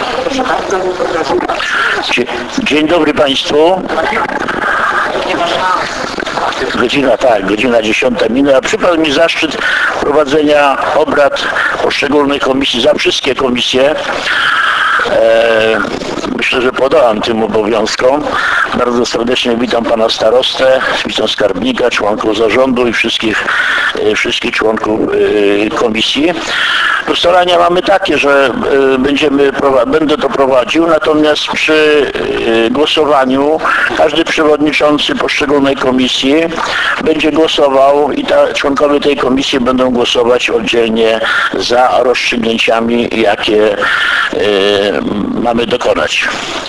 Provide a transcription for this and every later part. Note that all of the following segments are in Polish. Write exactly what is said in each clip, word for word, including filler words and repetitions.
Dzień dobry Państwu. Godzina, tak, godzina dziesiąta minęła. Przypadł mi zaszczyt prowadzenia obrad poszczególnych komisji, za wszystkie komisje. E, myślę, że podołam tym obowiązkom. Bardzo serdecznie witam pana starostę, witam skarbnika, członków zarządu i wszystkich, e, wszystkich członków e, komisji. Ustalenia mamy takie, że e, będziemy, będę to prowadził, natomiast przy e, głosowaniu każdy przewodniczący poszczególnej komisji będzie głosował i ta, członkowie tej komisji będą głosować oddzielnie za rozstrzygnięciami, jakie e, mamy dokonać.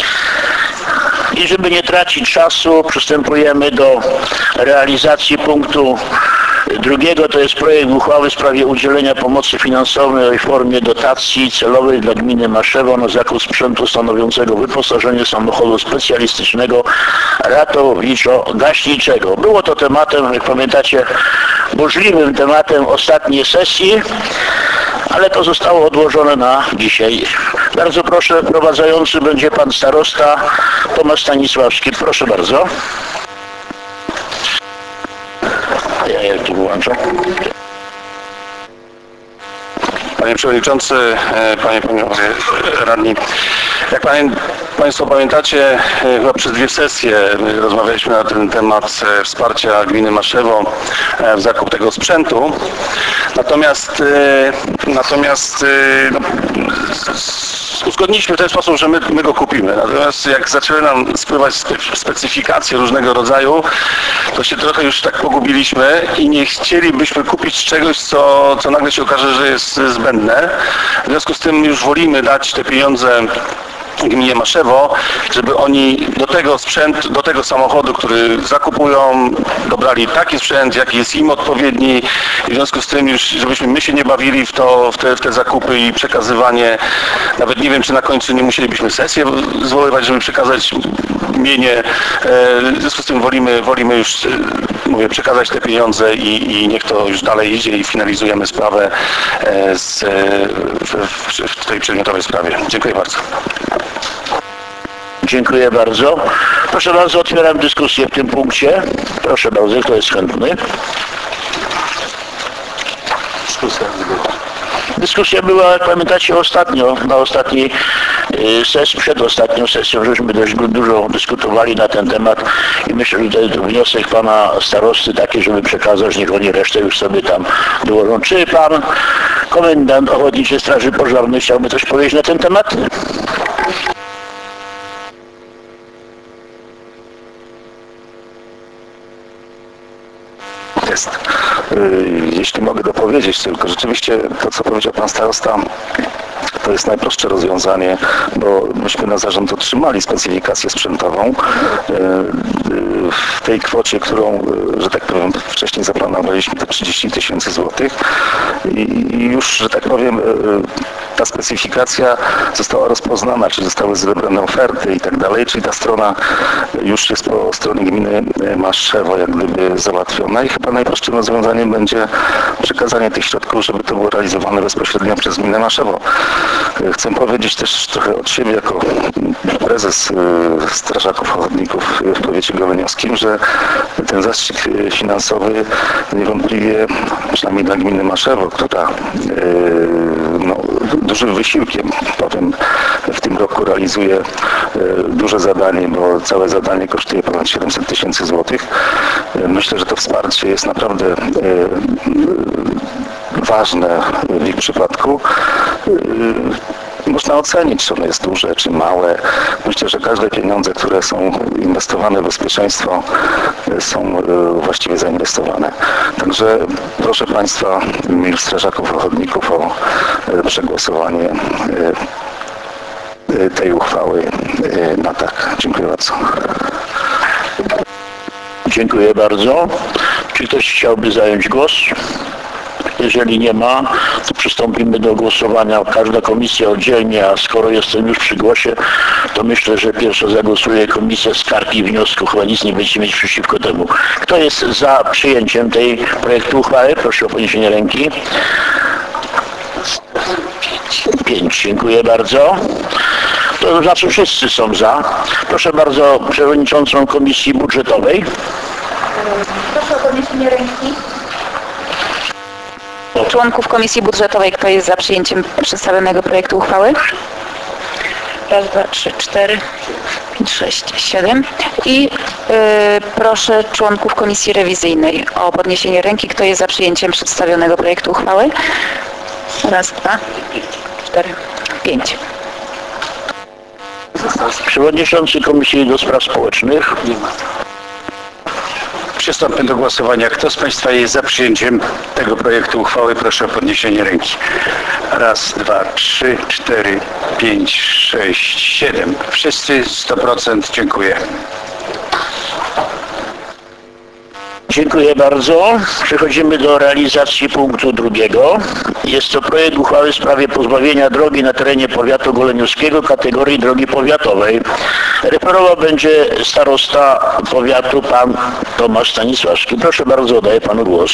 I żeby nie tracić czasu, przystępujemy do realizacji punktu drugiego, to jest projekt uchwały w sprawie udzielenia pomocy finansowej w formie dotacji celowej dla gminy Maszewo na zakup sprzętu stanowiącego wyposażenie samochodu specjalistycznego ratowniczo-gaśniczego. Było to tematem, jak pamiętacie, burzliwym tematem ostatniej sesji, ale to zostało odłożone na dzisiaj. Bardzo proszę, prowadzący będzie pan starosta Tomasz Stanisławski. Proszę bardzo. Ja je tu włączę. Panie Przewodniczący, Panie Panowie Radni, jak panie, Państwo pamiętacie, chyba przez dwie sesje rozmawialiśmy na ten temat wsparcia gminy Maszewo w zakup tego sprzętu. Natomiast, natomiast no, uzgodniliśmy w ten sposób, że my, my go kupimy. Natomiast jak zaczęły nam spływać specyfikacje różnego rodzaju, to się trochę już tak pogubiliśmy i nie chcielibyśmy kupić czegoś, co, co nagle się okaże, że jest zbędne. W związku z tym już wolimy dać te pieniądze gminie Maszewo, żeby oni do tego sprzęt, do tego samochodu, który zakupują, dobrali taki sprzęt, jaki jest im odpowiedni i w związku z tym już, żebyśmy my się nie bawili w, to, w, te, w te zakupy i przekazywanie, nawet nie wiem, czy na końcu nie musielibyśmy sesję zwoływać, żeby przekazać mienie. W związku z tym wolimy, wolimy już, mówię, przekazać te pieniądze i, i niech to już dalej idzie i finalizujemy sprawę z, w, w tej przedmiotowej sprawie. Dziękuję bardzo. Dziękuję bardzo. Proszę bardzo, otwieram dyskusję w tym punkcie. Proszę bardzo, kto jest chętny? Dyskusja była. Dyskusja była, jak pamiętacie, ostatnio, na ostatniej sesji, przed ostatnią sesją, żeśmy dość dużo dyskutowali na ten temat i myślę, że to jest wniosek pana starosty taki, żeby przekazać, niech oni resztę już sobie tam dołożą. Czy pan komendant Ochotniczej Straży Pożarnej chciałby coś powiedzieć na ten temat? Jest. Jeśli mogę dopowiedzieć tylko, rzeczywiście to, co powiedział pan starosta, to jest najprostsze rozwiązanie, bo myśmy na zarząd otrzymali specyfikację sprzętową w tej kwocie, którą, że tak powiem, wcześniej zaplanowaliśmy, te trzydzieści tysięcy złotych i już, że tak powiem, ta specyfikacja została rozpoznana, czy zostały zebrane oferty i tak dalej, czyli ta strona już jest po stronie gminy Maszewo jak gdyby załatwiona i chyba najprostszym rozwiązaniem będzie przekazanie tych środków, żeby to było realizowane bezpośrednio przez gminę Maszewo. Chcę powiedzieć też trochę od siebie jako prezes Strażaków Ochotników w powiecie goleniowskim, że ten zastrzyk finansowy niewątpliwie, przynajmniej dla gminy Maszewo, która no, dużym wysiłkiem, powiem, w tym roku realizuje duże zadanie, bo całe zadanie kosztuje ponad siedemset tysięcy złotych. Myślę, że to wsparcie jest naprawdę ważne w ich przypadku. Można ocenić, czy ono jest duże, czy małe. Myślę, że każde pieniądze, które są inwestowane w bezpieczeństwo, są właściwie zainwestowane. Także proszę Państwa, w imieniu Strażaków Ochotników o przegłosowanie tej uchwały na tak. Dziękuję bardzo. Dziękuję bardzo. Czy ktoś chciałby zająć głos? Jeżeli nie ma, to przystąpimy do głosowania. Każda komisja oddzielnie, a skoro jestem już przy głosie, to myślę, że pierwsza zagłosuje komisja skarg i wniosków. Chyba nic nie będziecie mieć przeciwko temu. Kto jest za przyjęciem tej projektu uchwały? Proszę o podniesienie ręki. Pięć. Dziękuję bardzo. To znaczy wszyscy są za. Proszę bardzo przewodniczącą Komisji Budżetowej. Proszę o podniesienie ręki. Członków Komisji Budżetowej, kto jest za przyjęciem przedstawionego projektu uchwały? Raz, dwa, trzy, cztery, pięć, sześć, siedem. I yy, proszę członków Komisji Rewizyjnej o podniesienie ręki, kto jest za przyjęciem przedstawionego projektu uchwały? Raz, dwa, cztery, pięć. Przewodniczący Komisji do Spraw Społecznych. Przystąpmy do głosowania. Kto z Państwa jest za przyjęciem tego projektu uchwały? Proszę o podniesienie ręki. Raz, dwa, trzy, cztery, pięć, sześć, siedem. Wszyscy sto procent. Dziękuję. Dziękuję bardzo. Przechodzimy do realizacji punktu drugiego. Jest to projekt uchwały w sprawie pozbawienia drogi na terenie powiatu goleniowskiego kategorii drogi powiatowej. Referował będzie starosta powiatu pan Tomasz Stanisławski. Proszę bardzo, oddaję panu głos.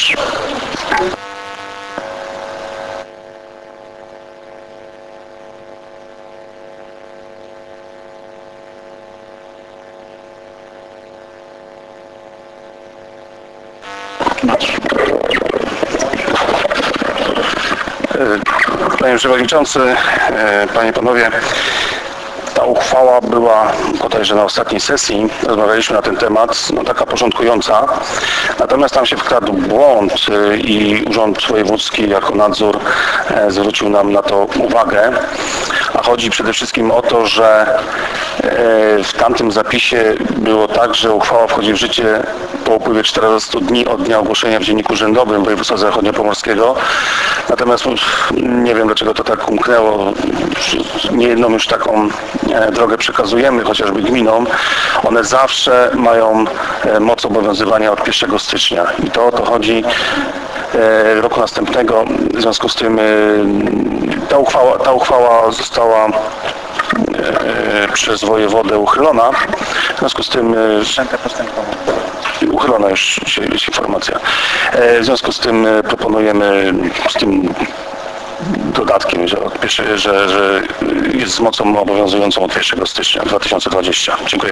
Panie Przewodniczący, Panie i Panowie, ta uchwała była bodajże na ostatniej sesji, rozmawialiśmy na ten temat, no taka porządkująca, natomiast tam się wkradł błąd i Urząd Wojewódzki jako nadzór zwrócił nam na to uwagę, a chodzi przede wszystkim o to, że w tamtym zapisie było tak, że uchwała wchodzi w życie po upływie czternastu dni od dnia ogłoszenia w Dzienniku Urzędowym Województwa Zachodniopomorskiego. Natomiast nie wiem, dlaczego to tak umknęło. Niejedną już taką drogę przekazujemy, chociażby gminom. One zawsze mają moc obowiązywania od pierwszego stycznia. I to o to chodzi roku następnego. W związku z tym ta uchwała, ta uchwała została przez wojewodę uchylona. W związku z tym uchylona już jest informacja. W związku z tym proponujemy z tym dodatkiem, że, od pierwsze, że, że jest z mocą obowiązującą od pierwszego stycznia dwa tysiące dwudziestego. Dziękuję.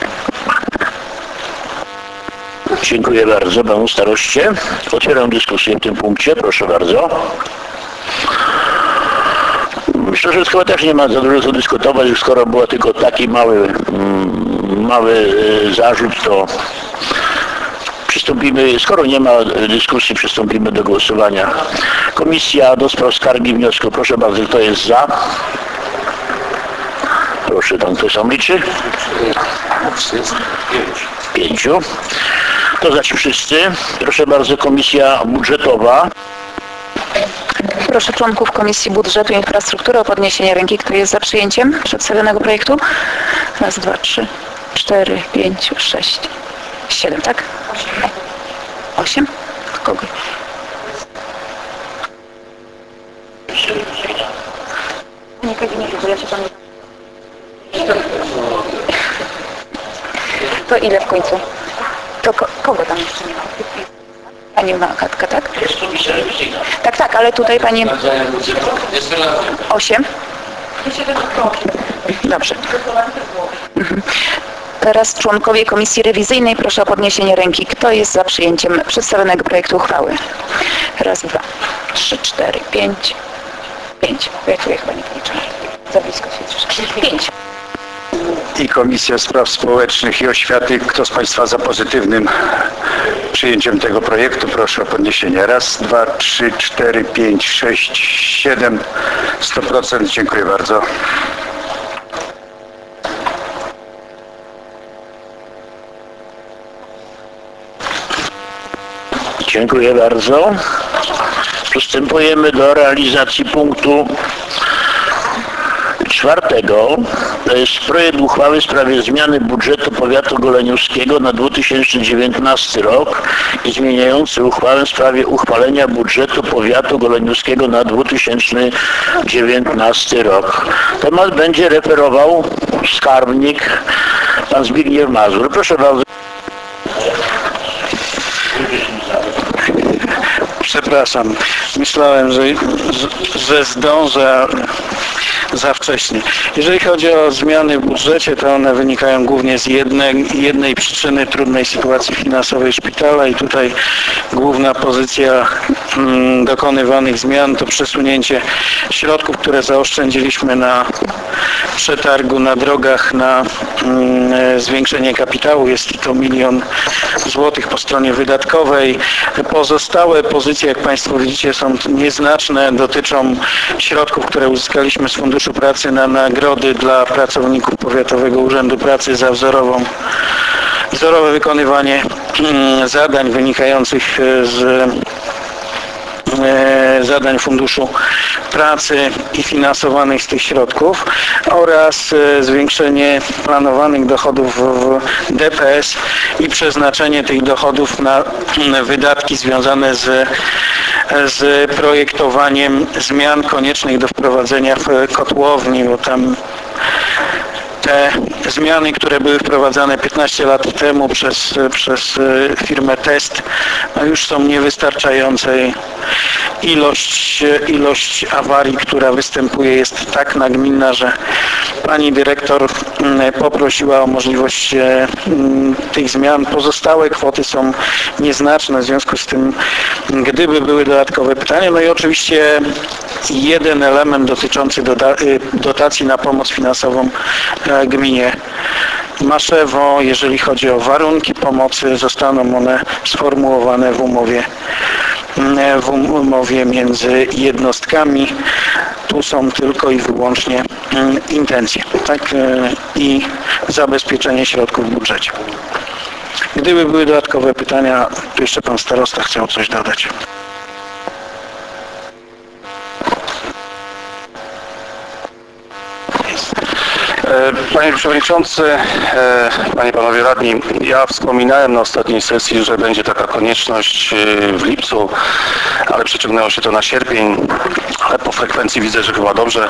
Dziękuję bardzo panu staroście. Otwieram dyskusję w tym punkcie. Proszę bardzo. Myślę, że chyba też nie ma za dużo co dyskutować, skoro był tylko taki mały, mały zarzut, to przystąpimy, skoro nie ma dyskusji, przystąpimy do głosowania. Komisja do spraw skargi wniosku. Proszę bardzo, kto jest za? Proszę, pan kto sam liczy? Pięciu. To znaczy wszyscy. Proszę bardzo, Komisja Budżetowa. Proszę członków Komisji Budżetu i Infrastruktury o podniesienie ręki, kto jest za przyjęciem przedstawionego projektu. Raz, dwa, trzy, cztery, pięć, sześć, siedem, tak? Osiem? Kogo? Nie, Kazimierzu, bo ja się tam... To ile w końcu? To ko kogo tam jeszcze nie ma? Pani ma Katka, tak? Tak, tak, ale tutaj pani... Osiem? Dobrze. Mhm. Teraz członkowie Komisji Rewizyjnej, proszę o podniesienie ręki. Kto jest za przyjęciem przedstawionego projektu uchwały? Raz, dwa, trzy, cztery, pięć. Pięć. Ja tu chyba nie policzę. Za blisko się troszkę. Pięć. I Komisja Spraw Społecznych i Oświaty. Kto z Państwa za pozytywnym przyjęciem tego projektu? Proszę o podniesienie. Raz, dwa, trzy, cztery, pięć, sześć, siedem. sto procent. Dziękuję bardzo. Dziękuję bardzo. Przystępujemy do realizacji punktu czwartego. To jest projekt uchwały w sprawie zmiany budżetu powiatu goleniowskiego na dwa tysiące dziewiętnasty rok i zmieniający uchwałę w sprawie uchwalenia budżetu powiatu goleniowskiego na dwa tysiące dziewiętnasty rok. Temat będzie referował skarbnik pan Zbigniew Mazur. Proszę bardzo. Przepraszam, myślałem, że, że, że zdążę. za wcześnie. Jeżeli chodzi o zmiany w budżecie, to one wynikają głównie z jednej, jednej przyczyny trudnej sytuacji finansowej szpitala i tutaj główna pozycja mm, dokonywanych zmian to przesunięcie środków, które zaoszczędziliśmy na przetargu na drogach na mm, zwiększenie kapitału. Jest to milion złotych po stronie wydatkowej. Pozostałe pozycje, jak Państwo widzicie, są nieznaczne, dotyczą środków, które uzyskaliśmy z Funduszu Pracy na nagrody dla pracowników Powiatowego Urzędu Pracy za wzorową, wzorowe wykonywanie zadań wynikających z zadań Funduszu Pracy i finansowanych z tych środków oraz zwiększenie planowanych dochodów w D P S i przeznaczenie tych dochodów na wydatki związane z, z projektowaniem zmian koniecznych do wprowadzenia w kotłowni, bo tam te zmiany, które były wprowadzane piętnaście lat temu przez, przez firmę Test, no już są niewystarczające. Ilość, ilość awarii, która występuje, jest tak nagminna, że pani dyrektor poprosiła o możliwość tych zmian. Pozostałe kwoty są nieznaczne, w związku z tym, gdyby były dodatkowe pytania, no i oczywiście jeden element dotyczący dotacji na pomoc finansową gminie Maszewo. Jeżeli chodzi o warunki pomocy, zostaną one sformułowane w umowie w umowie między jednostkami. Tu są tylko i wyłącznie intencje, tak, i zabezpieczenie środków w budżecie. Gdyby były dodatkowe pytania, to jeszcze pan starosta chciał coś dodać. Panie Przewodniczący, Panie i Panowie Radni, ja wspominałem na ostatniej sesji, że będzie taka konieczność w lipcu, ale przeciągnęło się to na sierpień, ale po frekwencji widzę, że chyba dobrze,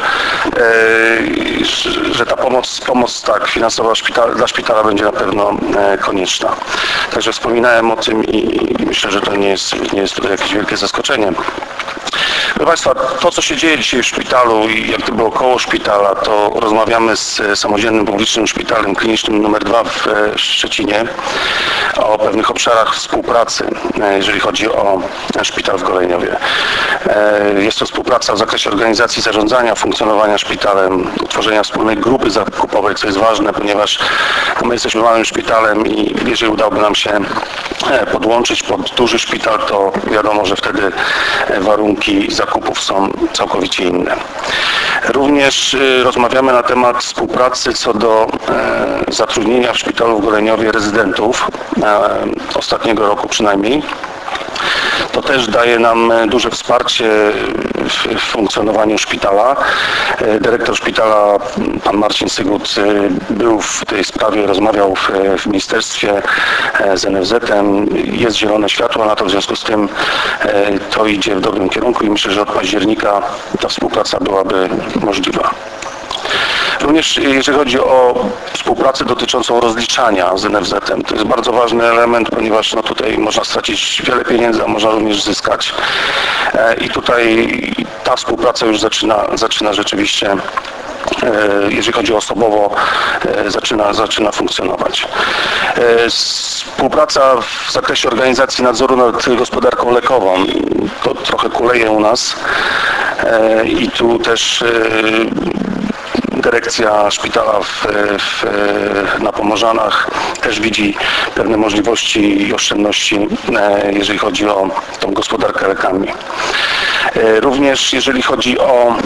że ta pomoc, pomoc tak, finansowa szpital, dla szpitala będzie na pewno konieczna. Także wspominałem o tym i myślę, że to nie jest, nie jest tutaj jakieś wielkie zaskoczenie. Proszę Państwa, to co się dzieje dzisiaj w szpitalu i jak gdyby około szpitala, to rozmawiamy z Samodzielnym Publicznym Szpitalem Klinicznym numer dwa w Szczecinie o pewnych obszarach współpracy, jeżeli chodzi o szpital w Goleniowie. Jest to współpraca w zakresie organizacji zarządzania, funkcjonowania szpitalem, utworzenia wspólnej grupy zakupowej, co jest ważne, ponieważ my jesteśmy małym szpitalem i jeżeli udałoby nam się podłączyć pod duży szpital, to wiadomo, że wtedy warunki zakupów są całkowicie inne. Również rozmawiamy na temat współpracy co do zatrudnienia w szpitalu w Goleniowie rezydentów, ostatniego roku przynajmniej. To też daje nam duże wsparcie w funkcjonowaniu szpitala. Dyrektor szpitala, pan Marcin Sygut, był w tej sprawie, rozmawiał w, w ministerstwie z N F Z-em. Jest zielone światło na to, w związku z tym to idzie w dobrym kierunku i myślę, że od października ta współpraca byłaby możliwa. Również jeżeli chodzi o współpracę dotyczącą rozliczania z N F Z-em, to jest bardzo ważny element, ponieważ no tutaj można stracić wiele pieniędzy, a można również zyskać. I tutaj ta współpraca już zaczyna, zaczyna rzeczywiście, jeżeli chodzi o osobowo, zaczyna, zaczyna funkcjonować. Współpraca w zakresie organizacji nadzoru nad gospodarką lekową, to trochę kuleje u nas i tu też dyrekcja szpitala w, w, na Pomorzanach też widzi pewne możliwości i oszczędności, jeżeli chodzi o tą gospodarkę lekami. Również jeżeli chodzi o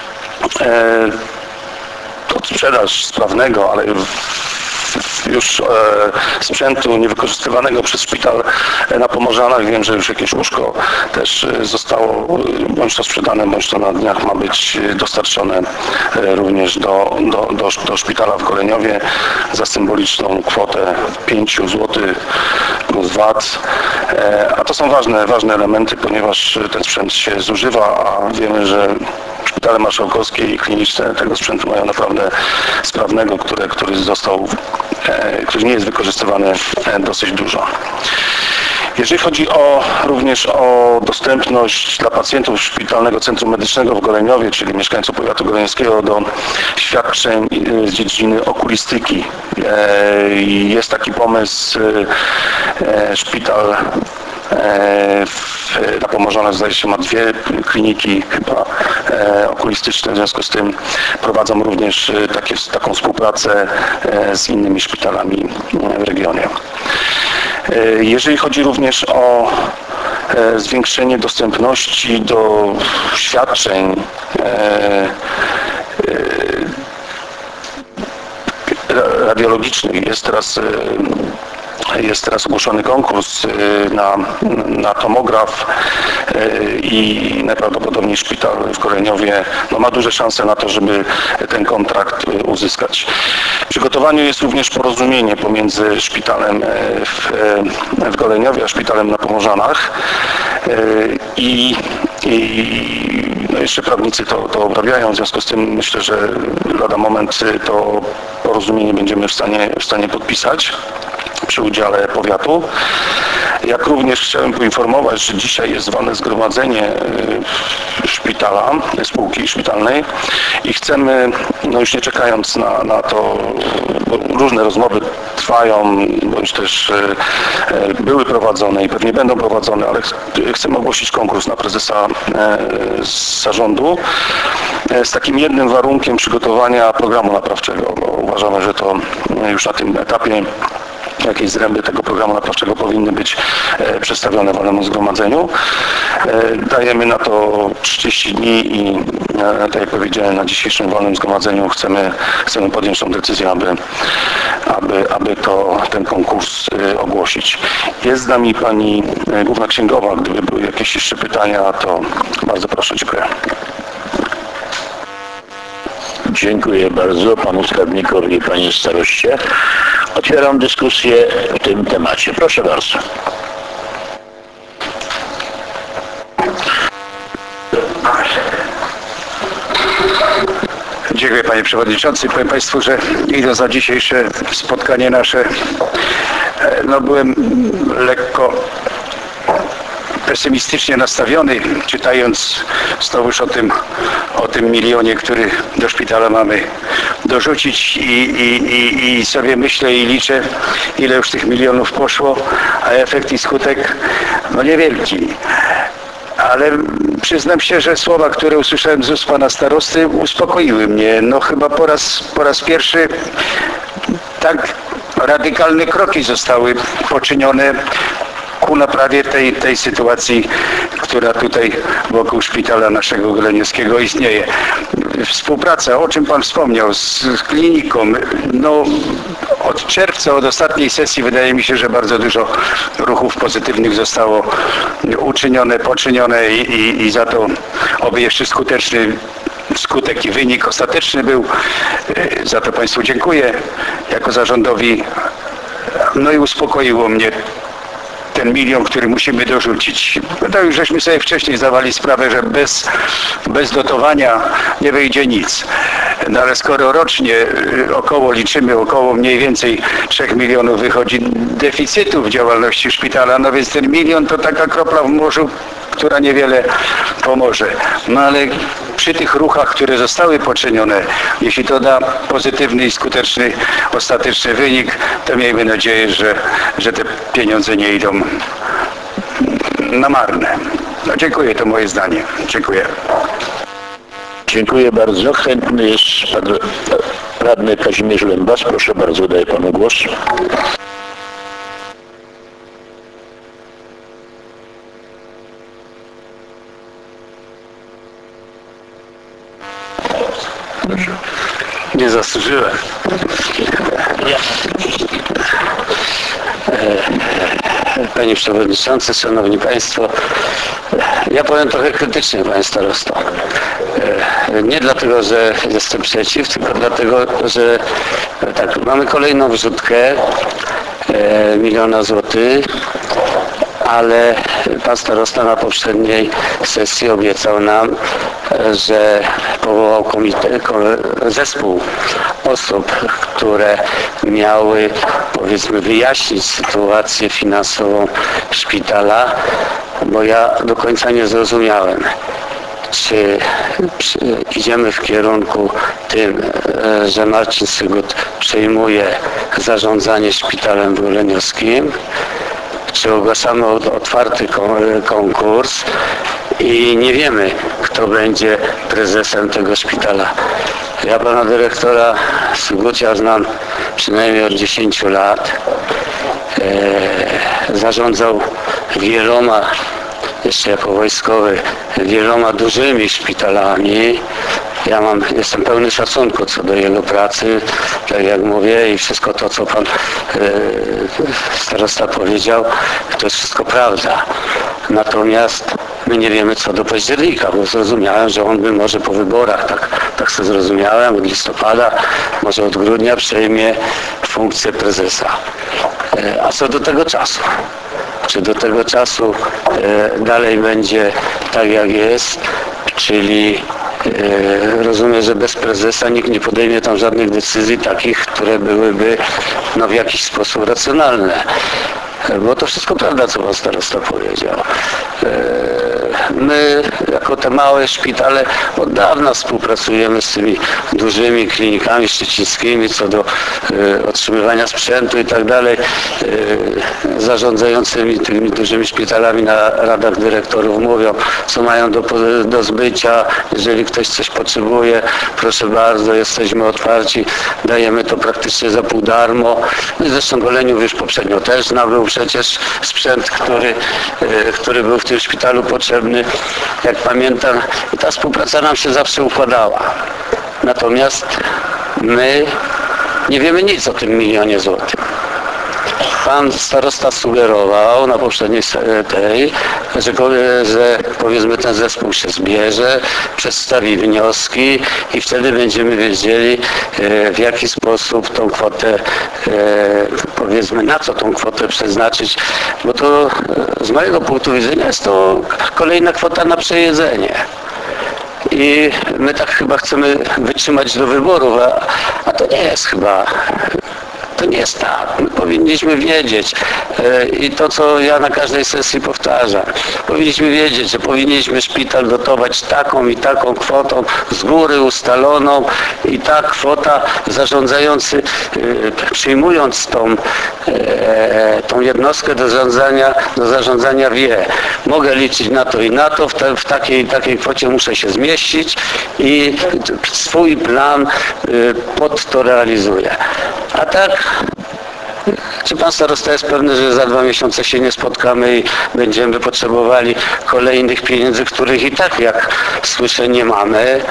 sprzedaż sprawnego, ale już e, sprzętu niewykorzystywanego przez szpital na Pomorzanach. Wiem, że już jakieś łóżko też zostało bądź to sprzedane, bądź to na dniach ma być dostarczone e, również do, do, do, do szpitala w Goleniowie za symboliczną kwotę pięć złotych plus V A T. E, a to są ważne, ważne elementy, ponieważ ten sprzęt się zużywa, a wiemy, że szpitale marszałkowskie i kliniczne tego sprzętu mają naprawdę sprawnego, które, który został, e, który nie jest wykorzystywany e, dosyć dużo. Jeżeli chodzi o, również o dostępność dla pacjentów Szpitalnego Centrum Medycznego w Goleniowie, czyli mieszkańców powiatu goleniowskiego, do świadczeń z dziedziny okulistyki, jest taki pomysł, szpital na Pomorzanach zdaje się ma dwie kliniki chyba okulistyczne, w związku z tym prowadzą również takie, taką współpracę z innymi szpitalami w regionie. Jeżeli chodzi również o zwiększenie dostępności do świadczeń radiologicznych, jest teraz Jest teraz ogłoszony konkurs na, na tomograf i najprawdopodobniej szpital w Goleniowie no, ma duże szanse na to, żeby ten kontrakt uzyskać. W przygotowaniu jest również porozumienie pomiędzy szpitalem w, w Goleniowie a szpitalem na Pomorzanach i, i no jeszcze prawnicy to, to obrabiają, w związku z tym myślę, że lada moment to porozumienie będziemy w stanie, w stanie podpisać przy udziale powiatu. Jak również chciałem poinformować, że dzisiaj jest zwane zgromadzenie szpitala, spółki szpitalnej i chcemy, no już nie czekając na, na to, bo różne rozmowy trwają, bądź też były prowadzone i pewnie będą prowadzone, ale chcemy ogłosić konkurs na prezesa z zarządu z takim jednym warunkiem przygotowania programu naprawczego, bo uważamy, że to już na tym etapie jakieś zręby tego programu naprawczego powinny być przedstawione walnemu zgromadzeniu. Dajemy na to trzydzieści dni i tak jak powiedziałem, na dzisiejszym walnym zgromadzeniu chcemy, chcemy podjąć tą decyzję, aby, aby, aby to, ten konkurs ogłosić. Jest z nami pani główna księgowa. Gdyby były jakieś jeszcze pytania, to bardzo proszę. Dziękuję. Dziękuję bardzo panu skarbnikowi i panie staroście. Otwieram dyskusję w tym temacie. Proszę bardzo. Dziękuję panie przewodniczący. Powiem państwu, że idąc na dzisiejsze spotkanie nasze, no byłem lekko pesymistycznie nastawiony, czytając znowuż o tym, o tym milionie, który do szpitala mamy dorzucić i, i, i, i sobie myślę i liczę, ile już tych milionów poszło, a efekt i skutek no niewielki. Ale przyznam się, że słowa, które usłyszałem z ust pana starosty, uspokoiły mnie. No chyba po raz, po raz pierwszy tak radykalne kroki zostały poczynione ku naprawie tej, tej sytuacji, która tutaj wokół szpitala naszego goleniowskiego istnieje. Współpraca, o czym pan wspomniał, z kliniką, no od czerwca, od ostatniej sesji wydaje mi się, że bardzo dużo ruchów pozytywnych zostało uczynione, poczynione i, i, i za to oby jeszcze skuteczny skutek i wynik ostateczny był. Za to państwu dziękuję jako zarządowi. No i uspokoiło mnie ten milion, który musimy dorzucić. No już żeśmy sobie wcześniej zdawali sprawę, że bez, bez dotowania nie wyjdzie nic. No ale skoro rocznie około liczymy, około mniej więcej trzech milionów wychodzi deficytu w działalności szpitala, no więc ten milion to taka kropla w morzu, która niewiele pomoże. No ale przy tych ruchach, które zostały poczynione, jeśli to da pozytywny i skuteczny ostateczny wynik, to miejmy nadzieję, że, że te pieniądze nie idą na marne. No dziękuję, to moje zdanie. Dziękuję. Dziękuję bardzo. Chętny jest pan radny Kazimierz Lembas. Proszę bardzo, daję panu głos. Nie zasłużyłem. Panie Przewodniczący, Szanowni Państwo, ja powiem trochę krytycznie, Panie Starosto. Nie dlatego, że jestem przeciw, tylko dlatego, że tak, mamy kolejną wrzutkę miliona złotych ale pan starosta na poprzedniej sesji obiecał nam, że powołał komite, zespół osób, które miały, powiedzmy, wyjaśnić sytuację finansową szpitala, bo ja do końca nie zrozumiałem, czy idziemy w kierunku tym, że Marcin Sygut przejmuje zarządzanie szpitalem goleniowskim, czy ogłaszamy otwarty konkurs i nie wiemy, kto będzie prezesem tego szpitala. Ja pana dyrektora Sygucia znam przynajmniej od dziesięciu lat. E, zarządzał wieloma, jeszcze jako wojskowy, wieloma dużymi szpitalami. Ja mam, jestem pełny szacunku co do jego pracy, tak jak mówię, i wszystko to, co pan e, starosta powiedział, to jest wszystko prawda. Natomiast my nie wiemy co do października, bo zrozumiałem, że on by może po wyborach, tak, tak sobie zrozumiałem, od listopada, może od grudnia przejmie funkcję prezesa. E, a co do tego czasu? Czy do tego czasu e, dalej będzie tak jak jest, czyli e, rozumiem, że bez prezesa nikt nie podejmie tam żadnych decyzji takich, które byłyby no, w jakiś sposób racjonalne. Bo to wszystko prawda, co pan starosta powiedział. My, jako te małe szpitale, od dawna współpracujemy z tymi dużymi klinikami szczecińskimi co do otrzymywania sprzętu i tak dalej, zarządzającymi tymi dużymi szpitalami na radach dyrektorów mówią, co mają do, do zbycia, jeżeli ktoś coś potrzebuje, proszę bardzo, jesteśmy otwarci, dajemy to praktycznie za pół darmo. Zresztą Goleniów już poprzednio też nabył przecież sprzęt, który, który był w tym szpitalu potrzebny, jak pamiętam, i ta współpraca nam się zawsze układała. Natomiast my nie wiemy nic o tym milionie złotych. Pan starosta sugerował na poprzedniej tej, że, że powiedzmy ten zespół się zbierze, przedstawi wnioski i wtedy będziemy wiedzieli, w jaki sposób tą kwotę, powiedzmy na co tą kwotę przeznaczyć, bo to z mojego punktu widzenia jest to kolejna kwota na przejedzenie. I my tak chyba chcemy wytrzymać do wyborów, a, a to nie jest chyba... To nie jest tak. My powinniśmy wiedzieć i to, co ja na każdej sesji powtarzam, powinniśmy wiedzieć, że powinniśmy szpital dotować taką i taką kwotą z góry ustaloną i ta kwota zarządzający, przyjmując tą, tą jednostkę do zarządzania, do zarządzania wie, mogę liczyć na to i na to, w, te, w takiej takiej kwocie muszę się zmieścić i swój plan pod to realizuję. A tak, czy pan starosta jest pewny, że za dwa miesiące się nie spotkamy i będziemy potrzebowali kolejnych pieniędzy, których i tak, jak słyszę, nie mamy?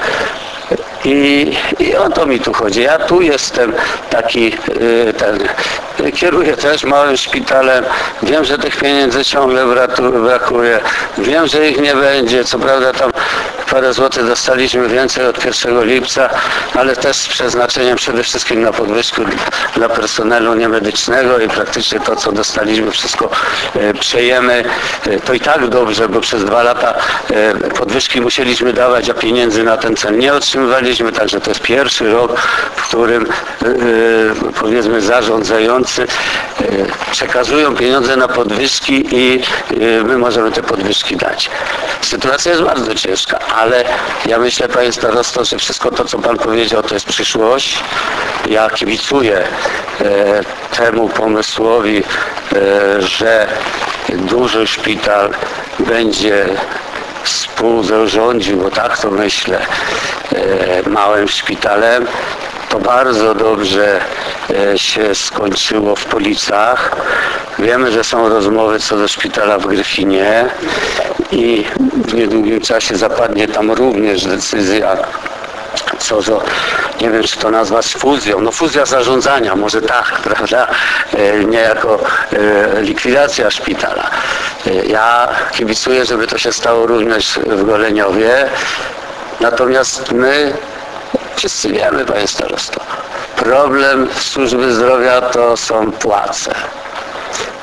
I, I o to mi tu chodzi. Ja tu jestem taki, ten, kieruję też małym szpitalem. Wiem, że tych pieniędzy ciągle brakuje. Wiem, że ich nie będzie. Co prawda tam parę złotych dostaliśmy więcej od pierwszego lipca, ale też z przeznaczeniem przede wszystkim na podwyżkę dla personelu niemedycznego i praktycznie to, co dostaliśmy, wszystko przejemy. To i tak dobrze, bo przez dwa lata podwyżki musieliśmy dawać, a pieniędzy na ten cel nie otrzymywaliśmy. Także to jest pierwszy rok, w którym powiedzmy zarządzający przekazują pieniądze na podwyżki i my możemy te podwyżki dać. Sytuacja jest bardzo ciężka, ale ja myślę, panie starosto, że wszystko to, co pan powiedział, to jest przyszłość. Ja kibicuję temu pomysłowi, że duży szpital będzie współzarządził, bo tak to myślę, małym szpitalem. To bardzo dobrze się skończyło w Policach. Wiemy, że są rozmowy co do szpitala w Gryfinie i w niedługim czasie zapadnie tam również decyzja co do, nie wiem, czy to nazwać fuzją, no fuzja zarządzania, może tak, prawda, nie jako likwidacja szpitala. Ja kibicuję, żeby to się stało również w Goleniowie, natomiast my wszyscy wiemy, panie starosto, problem służby zdrowia to są płace.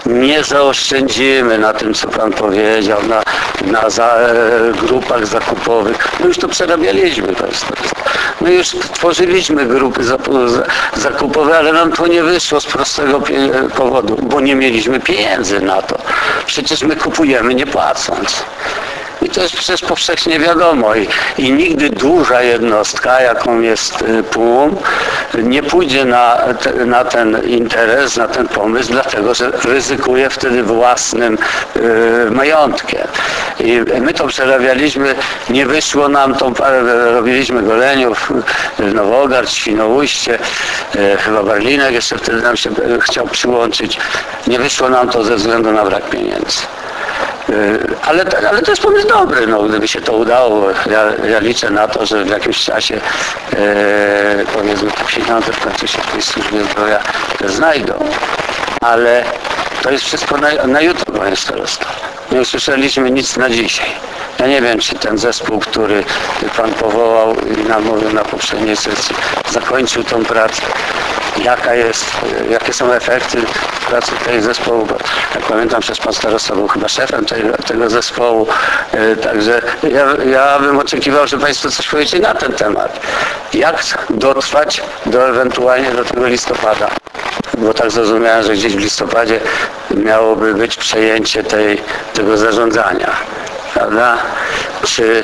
nie zaoszczędzimy na tym, co Pan powiedział, na, na za, e, grupach zakupowych. My już to przerabialiśmy Państwo. My już tworzyliśmy grupy zakupowe, ale nam to nie wyszło z prostego powodu, bo nie mieliśmy pieniędzy na to. Przecież my kupujemy nie płacąc. I to jest przecież powszechnie wiadomo. I, i nigdy duża jednostka, jaką jest P U M, nie pójdzie na, te, na ten interes, na ten pomysł, dlatego że ryzykuje wtedy własnym y, majątkiem. I my to przerabialiśmy, nie wyszło nam to, robiliśmy Goleniów, Nowogard, Świnoujście, y, chyba Barlinek jeszcze wtedy nam się chciał przyłączyć. Nie wyszło nam to ze względu na brak pieniędzy. Ale, ale to jest pomysł dobry, no, gdyby się to udało. Ja, ja liczę na to, że w jakimś czasie e, powiedzmy te pieniądze w końcu się w tej służbie zdrowia znajdą. Ale to jest wszystko na, na jutro, panie starosto. Nie usłyszeliśmy nic na dzisiaj. Ja nie wiem, czy ten zespół, który Pan powołał i nam mówił na poprzedniej sesji, zakończył tą pracę. Jaka jest, jakie są efekty pracy tego zespołu, bo jak pamiętam, przez Pan starosta był chyba szefem tego, tego zespołu, także ja, ja bym oczekiwał, że Państwo coś powiedzieli na ten temat. Jak dotrwać do ewentualnie do tego listopada? Bo tak zrozumiałem, że gdzieś w listopadzie miałoby być przejęcie tej, tego zarządzania, prawda? Czy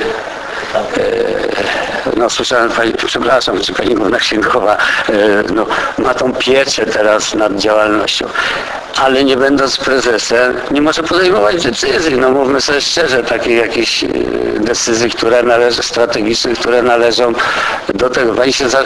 no słyszałem, pani, przepraszam, że pani główna księgowa no, ma tą pieczę teraz nad działalnością, ale nie będąc prezesem nie może podejmować decyzji, no mówmy sobie szczerze, takich jakichś decyzji, które należą, strategicznych, które należą do tego. Pani się za,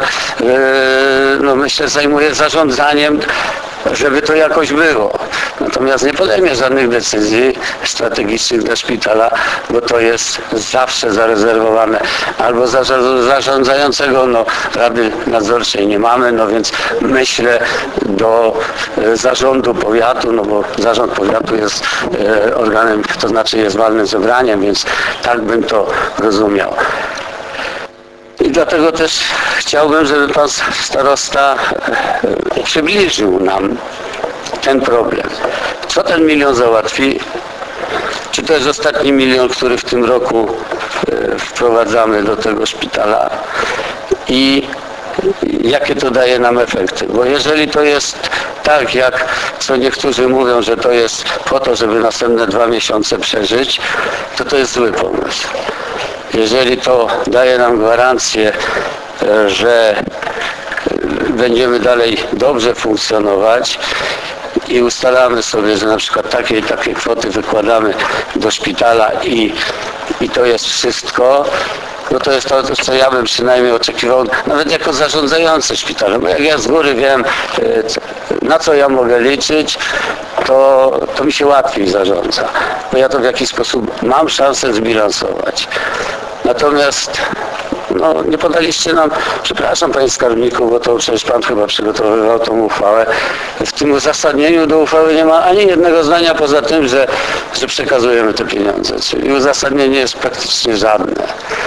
no myślę zajmuje zarządzaniem, żeby to jakoś było. Natomiast nie podejmie żadnych decyzji strategicznych dla szpitala, bo to jest zawsze zarezerwowane. Albo zarządzającego, no Rady Nadzorczej nie mamy, no więc myślę do zarządu powiatu, no bo zarząd powiatu jest organem, to znaczy jest walnym zebraniem, więc tak bym to rozumiał. I dlatego też chciałbym, żeby Pan starosta przybliżył nam ten problem. Co ten milion załatwi? Czy to jest ostatni milion, który w tym roku wprowadzamy do tego szpitala? I jakie to daje nam efekty? Bo jeżeli to jest tak, jak co niektórzy mówią, że to jest po to, żeby następne dwa miesiące przeżyć, to to jest zły pomysł. Jeżeli to daje nam gwarancję, że będziemy dalej dobrze funkcjonować i ustalamy sobie, że na przykład takie i takie kwoty wykładamy do szpitala i, i to jest wszystko, no to jest to, co ja bym przynajmniej oczekiwał, nawet jako zarządzający szpitalem. Bo jak ja z góry wiem, na co ja mogę liczyć, to, to mi się łatwiej zarządza. Bo ja to w jakiś sposób mam szansę zbilansować. Natomiast no, nie podaliście nam, przepraszam Panie Skarbniku, bo to przecież Pan chyba przygotowywał tą uchwałę. W tym uzasadnieniu do uchwały nie ma ani jednego zdania poza tym, że, że przekazujemy te pieniądze. Czyli uzasadnienie jest praktycznie żadne.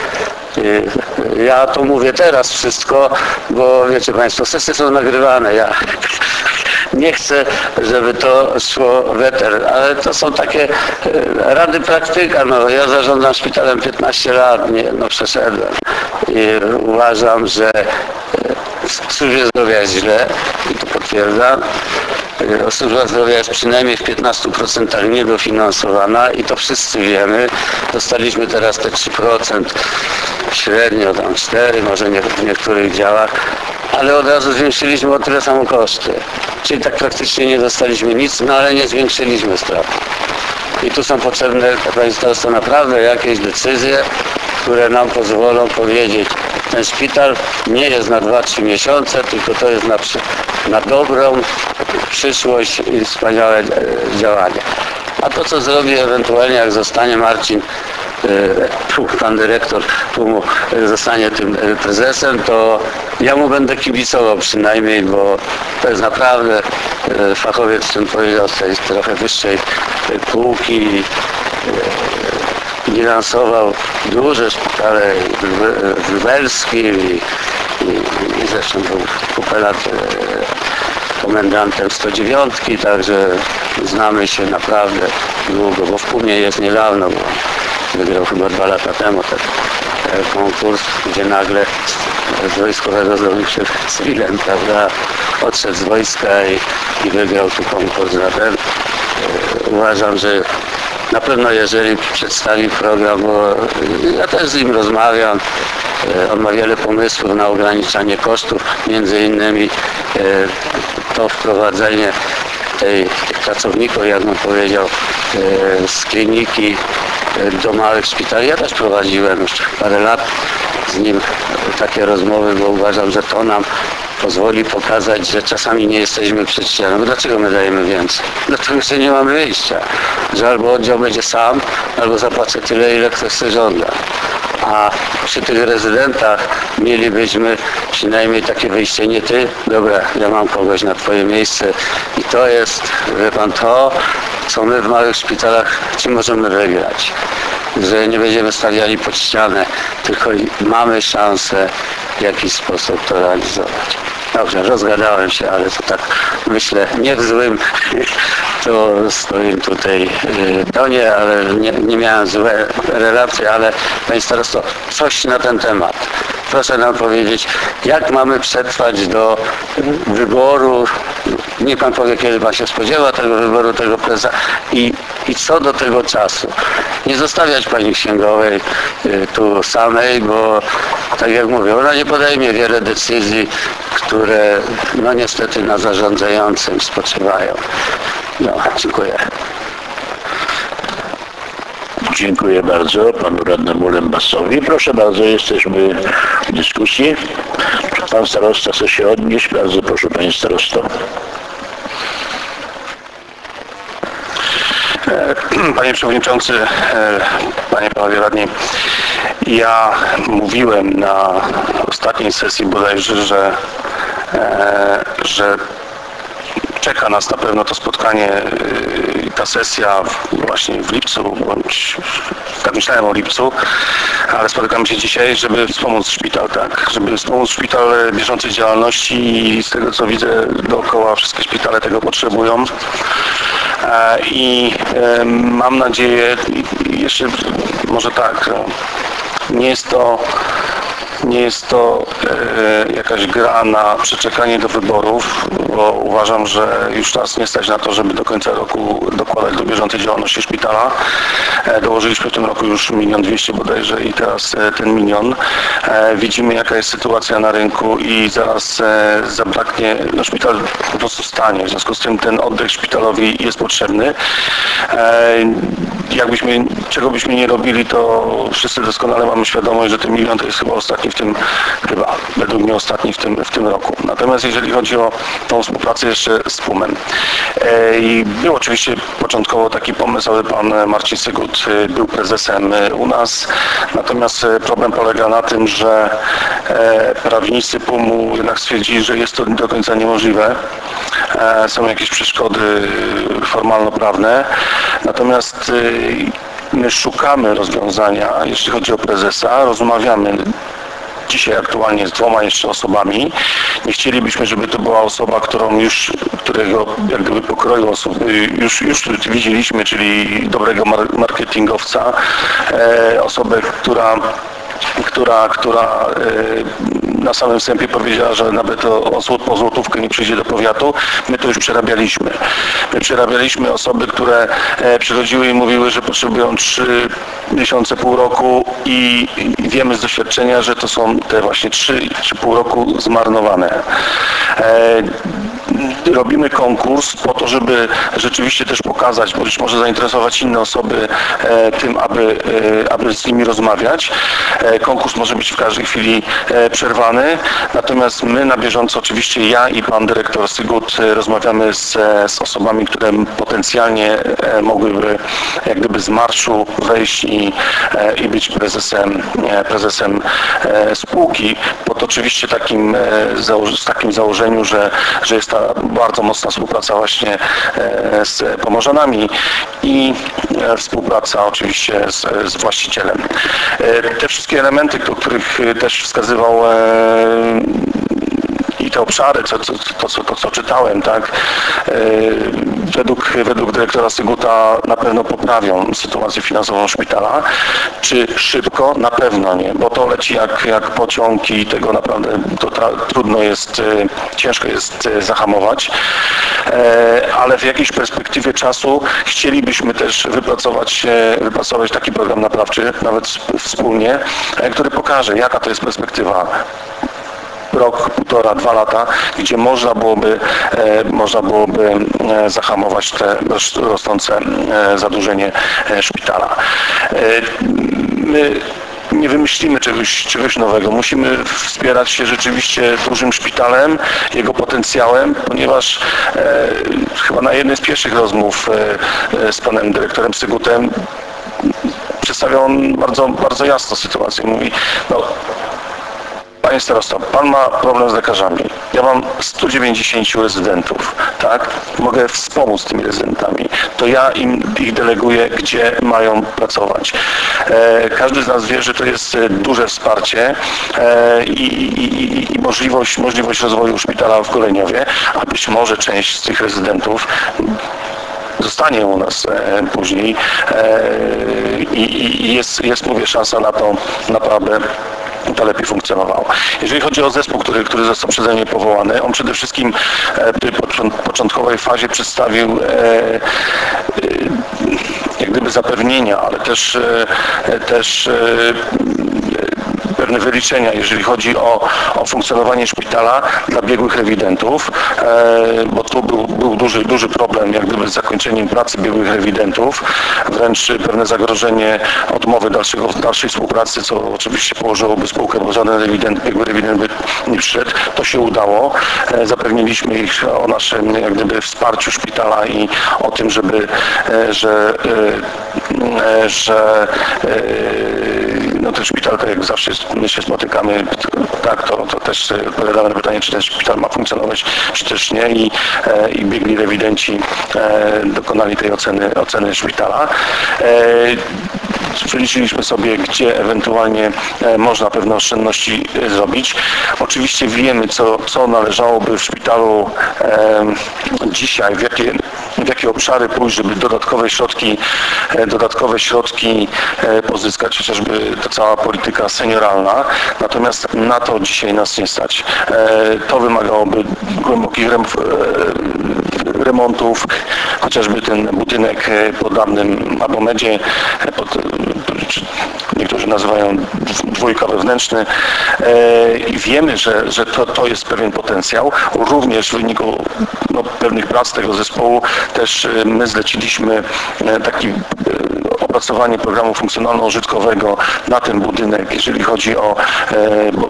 Ja to mówię teraz wszystko, bo wiecie Państwo, sesje są nagrywane. Ja nie chcę, żeby to szło weter, ale to są takie rady praktyka. No, ja zarządzam szpitalem piętnaście lat, nie, no przeszedłem i uważam, że służbie zdrowia jest źle i to potwierdzam. Służba zdrowia jest przynajmniej w piętnastu procentach niedofinansowana i to wszyscy wiemy. Dostaliśmy teraz te trzy procent średnio, tam cztery, może nie, w niektórych działach, ale od razu zwiększyliśmy o tyle samo koszty. Czyli tak praktycznie nie dostaliśmy nic, no ale nie zwiększyliśmy strat. I tu są potrzebne, Panie Starosto, naprawdę jakieś decyzje, które nam pozwolą powiedzieć, ten szpital nie jest na dwa trzy miesiące, tylko to jest na, na dobrą przyszłość i wspaniałe działanie. A to, co zrobi ewentualnie, jak zostanie Marcin, pan dyrektor P U M-u zostanie tym prezesem, to ja mu będę kibicował przynajmniej, bo to jest naprawdę fachowiec, czym powiedział, z tej trochę wyższej półki. Bilansował duże szpitale w Lubelskim i, i, i zresztą był kupę lat komendantem sto dziewiątki, także znamy się naprawdę długo, bo w Pumie jest niedawno, bo wygrał chyba dwa lata temu ten konkurs, gdzie nagle z wojskowego zrobił się cywilem, prawda, odszedł z wojska i, i wygrał tu konkurs na ten. Uważam, że na pewno jeżeli przedstawi program, bo ja też z nim rozmawiam, on ma wiele pomysłów na ograniczanie kosztów, między innymi to wprowadzenie tej, tych pracowników, jak bym powiedział, z kliniki do małych szpitali. Ja też prowadziłem już parę lat z nim takie rozmowy, bo uważam, że to nam pozwoli pokazać, że czasami nie jesteśmy przed ścianą. Dlaczego my dajemy więcej? Dlatego, że nie mamy wyjścia. Że albo oddział będzie sam, albo zapłacę tyle, ile ktoś sobie żąda. A przy tych rezydentach mielibyśmy przynajmniej takie wyjście, nie ty, dobra, ja mam kogoś na twoje miejsce i to jest, wie pan, to, co my w małych szpitalach ci możemy wygrać. Że nie będziemy stawiali pod ścianę, tylko mamy szansę w jakiś sposób to realizować. Dobrze, rozgadałem się, ale to tak myślę, nie w złym, to stoję tutaj do nie, ale nie, nie miałem złe relacje, ale Panie Starosto, coś na ten temat. Proszę nam powiedzieć, jak mamy przetrwać do wyboru, niech Pan powie, kiedy Pan się spodziewa tego wyboru, tego prezesa i, i co do tego czasu. Nie zostawiać Pani Księgowej y, tu samej, bo tak jak mówię, ona nie podejmie wiele decyzji, które no niestety na zarządzającym spoczywają. No, dziękuję. Dziękuję bardzo panu radnemu Lębasowi. Proszę bardzo, jesteśmy w dyskusji. Czy pan starosta chce się odnieść? Bardzo proszę, panie starosto. Panie Przewodniczący, Panie Panowie Radni, ja mówiłem na ostatniej sesji bodajże, że, że czeka nas na pewno to spotkanie, ta sesja właśnie w lipcu, bądź tak myślałem o lipcu, ale spotykamy się dzisiaj, żeby wspomóc szpital, tak, żeby wspomóc szpital bieżącej działalności i z tego co widzę dookoła wszystkie szpitale tego potrzebują. I mam nadzieję, jeszcze może tak, nie jest to Nie jest to e, jakaś gra na przeczekanie do wyborów, bo uważam, że już nas nie stać na to, żeby do końca roku dokładać do bieżącej działalności szpitala. E, dołożyliśmy w tym roku już milion dwieście bodajże i teraz e, ten milion. E, widzimy, jaka jest sytuacja na rynku i zaraz e, zabraknie, no szpital po prostu stanie, w związku z tym ten oddech szpitalowi jest potrzebny. E, jakbyśmy, czego byśmy nie robili, to wszyscy doskonale mamy świadomość, że ten milion to jest chyba ostatni w tym, chyba według mnie ostatni w tym, w tym roku. Natomiast jeżeli chodzi o tą współpracę jeszcze z Pumem. E, i był oczywiście początkowo taki pomysł, aby pan Marcin Sygut był prezesem u nas, natomiast problem polega na tym, że e, prawnicy Pumu jednak stwierdzili, że jest to do końca niemożliwe. E, są jakieś przeszkody formalno-prawne, natomiast e, my szukamy rozwiązania, jeśli chodzi o prezesa, rozmawiamy dzisiaj aktualnie z dwoma jeszcze osobami. Nie chcielibyśmy, żeby to była osoba, którą już, którego jak gdyby pokroju osób już, już widzieliśmy, czyli dobrego marketingowca, e, osobę, która która, która na samym wstępie powiedziała, że nawet o złot, po złotówkę nie przyjdzie do powiatu. My to już przerabialiśmy. My przerabialiśmy osoby, które przychodziły i mówiły, że potrzebują trzy miesiące, pół roku i wiemy z doświadczenia, że to są te właśnie trzy czy pół roku zmarnowane. Robimy konkurs po to, żeby rzeczywiście też pokazać, bo być może zainteresować inne osoby tym, aby, aby z nimi rozmawiać. Konkurs może być w każdej chwili przerwany, natomiast my na bieżąco, oczywiście ja i pan dyrektor Sygut rozmawiamy z, z osobami, które potencjalnie mogłyby jak gdyby z marszu wejść i, i być prezesem, prezesem spółki, pod oczywiście takim, z takim założeniu, że, że jest ta bardzo mocna współpraca właśnie z Pomorzanami i współpraca oczywiście z, z właścicielem. Te wszystkie elementy, o których też wskazywał i to te obszary, to, to, to, to, to co czytałem, tak, według, według dyrektora Syguta na pewno poprawią sytuację finansową szpitala. Czy szybko? Na pewno nie, bo to leci jak, jak pociąg i tego naprawdę to tra- trudno jest, ciężko jest zahamować, ale w jakiejś perspektywie czasu chcielibyśmy też wypracować, wypracować taki program naprawczy, nawet wspólnie, który pokaże, jaka to jest perspektywa. Rok, półtora, dwa lata, gdzie można byłoby, e, można byłoby e, zahamować te rosnące e, zadłużenie e, szpitala. E, my nie wymyślimy czegoś, czegoś nowego. Musimy wspierać się rzeczywiście dużym szpitalem, jego potencjałem, ponieważ e, chyba na jednej z pierwszych rozmów e, e, z panem dyrektorem Sygutem przedstawiał on bardzo, bardzo jasno sytuację. Mówi, no, panie starosto, pan ma problem z lekarzami. Ja mam stu dziewięćdziesięciu rezydentów, tak? Mogę wspomóc tymi rezydentami. To ja im ich deleguję, gdzie mają pracować. E, każdy z nas wie, że to jest duże wsparcie e, i, i, i możliwość, możliwość rozwoju szpitala w Goleniowie, a być może część z tych rezydentów zostanie u nas e, później e, i, i jest, jest, mówię, szansa na to naprawdę to lepiej funkcjonowało. Jeżeli chodzi o zespół, który, który został przeze mnie powołany, on przede wszystkim w tej początkowej fazie przedstawił e, e, jak gdyby zapewnienia, ale też, e, też e, pewne wyliczenia, jeżeli chodzi o, o funkcjonowanie szpitala dla biegłych rewidentów, e, bo tu był, był duży, duży problem jak gdyby z zakończeniem pracy biegłych rewidentów, wręcz pewne zagrożenie odmowy dalszego, dalszej współpracy, co oczywiście położyłoby spółkę, bo żaden rewident, biegły rewident by nie przyszedł. To się udało. E, zapewniliśmy ich o naszym jak gdyby wsparciu szpitala i o tym, żeby, e, że, e, że e, no ten szpital, tak jak zawsze my się spotykamy, tak, to, to też odpowiadamy na pytanie, czy ten szpital ma funkcjonować, czy też nie i, e, i biegli rewidenci e, dokonali tej oceny, oceny szpitala. E, Przeliczyliśmy sobie, gdzie ewentualnie e, można pewne oszczędności e, zrobić. Oczywiście wiemy, co, co należałoby w szpitalu e, dzisiaj, w jakie, w jakie obszary pójść, żeby dodatkowe środki, e, dodatkowe środki e, pozyskać, chociażby ta cała polityka senioralna. Natomiast na to dzisiaj nas nie stać. E, to wymagałoby głębokich rem, e, remontów, chociażby ten budynek po dawnym Abomedzie, pod, niektórzy nazywają dwójka wewnętrzny i wiemy, że, że to, to jest pewien potencjał. Również w wyniku no, pewnych prac tego zespołu też my zleciliśmy taki opracowanie programu funkcjonalno-użytkowego na ten budynek, jeżeli chodzi o bo,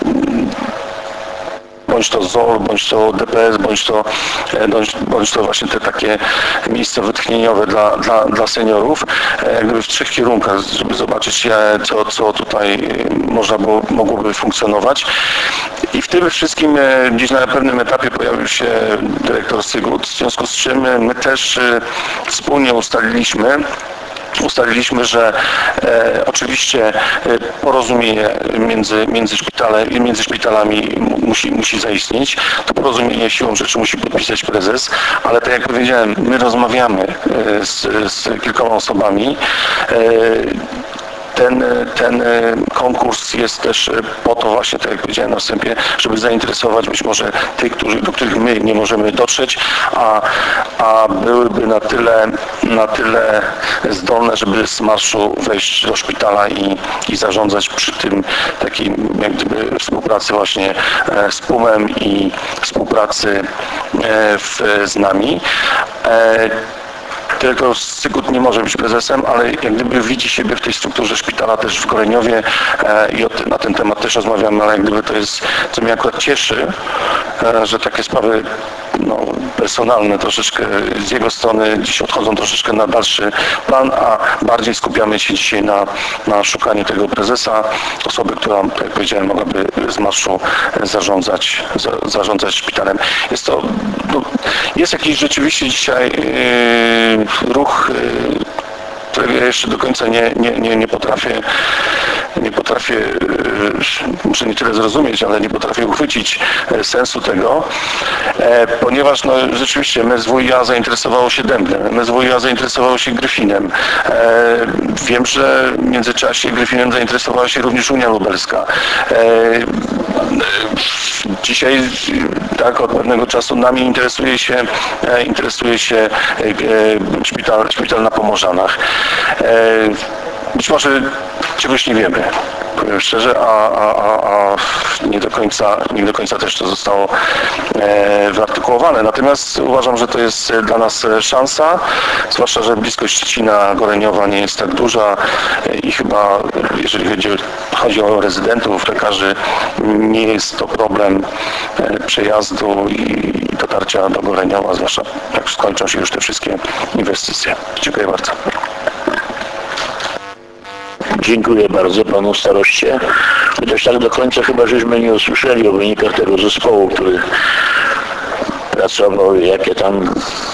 bądź to Z O L, bądź to D P S, bądź to, bądź, bądź to właśnie te takie miejsca wytchnieniowe dla, dla, dla seniorów, jakby w trzech kierunkach, żeby zobaczyć, co, co tutaj można było, mogłoby funkcjonować. I w tym wszystkim gdzieś na pewnym etapie pojawił się dyrektor Sygut, w związku z czym my też wspólnie ustaliliśmy, Ustaliliśmy, że e, oczywiście e, porozumienie między, między, szpitale, między szpitalami musi, musi zaistnieć. To porozumienie siłą rzeczy musi podpisać prezes, ale tak jak powiedziałem, my rozmawiamy e, z, z kilkoma osobami. E, Ten, ten konkurs jest też po to właśnie, tak jak powiedziałem na wstępie, żeby zainteresować być może tych, którzy, do których my nie możemy dotrzeć, a, a byłyby na tyle, na tyle zdolne, żeby z marszu wejść do szpitala i, i zarządzać przy tym takiej jak gdyby współpracy właśnie z P U M-em i współpracy w, z nami. Dyrektor Sygut nie może być prezesem, ale jak gdyby widzi siebie w tej strukturze szpitala też w Goleniowie e, i od, na ten temat też rozmawiamy, ale jak gdyby to jest, co mnie akurat cieszy, e, że takie sprawy no, personalne troszeczkę z jego strony dziś odchodzą troszeczkę na dalszy plan, a bardziej skupiamy się dzisiaj na, na szukaniu tego prezesa, osoby, która, tak jak powiedziałem, mogłaby z marszu zarządzać, za, zarządzać szpitalem. Jest to, no, jest jakiś rzeczywiście dzisiaj yy, ruch yy, którego ja jeszcze do końca nie, nie, nie, nie potrafię, nie potrafię, muszę nie tyle zrozumieć, ale nie potrafię uchwycić sensu tego, ponieważ no, rzeczywiście M S W i A zainteresowało się Dębnem, M S W i A zainteresowało się Gryfinem. Wiem, że w międzyczasie Gryfinem zainteresowała się również Unia Lubelska. Dzisiaj, tak, od pewnego czasu nami interesuje się, interesuje się szpital, szpital na Pomorzanach. Być może czegoś nie wiemy, powiem szczerze, a, a, a, a nie do końca, nie do końca też to zostało e, wyartykułowane. Natomiast uważam, że to jest dla nas szansa, zwłaszcza, że bliskość Szczecina Goleniowa nie jest tak duża i chyba, jeżeli chodzi, chodzi o rezydentów, lekarzy, nie jest to problem przejazdu i dotarcia do Goleniowa, zwłaszcza jak skończą się już te wszystkie inwestycje. Dziękuję bardzo. Dziękuję bardzo panu staroście. Chociaż tak do końca chyba żeśmy nie usłyszeli o wynikach tego zespołu, który pracował, jakie tam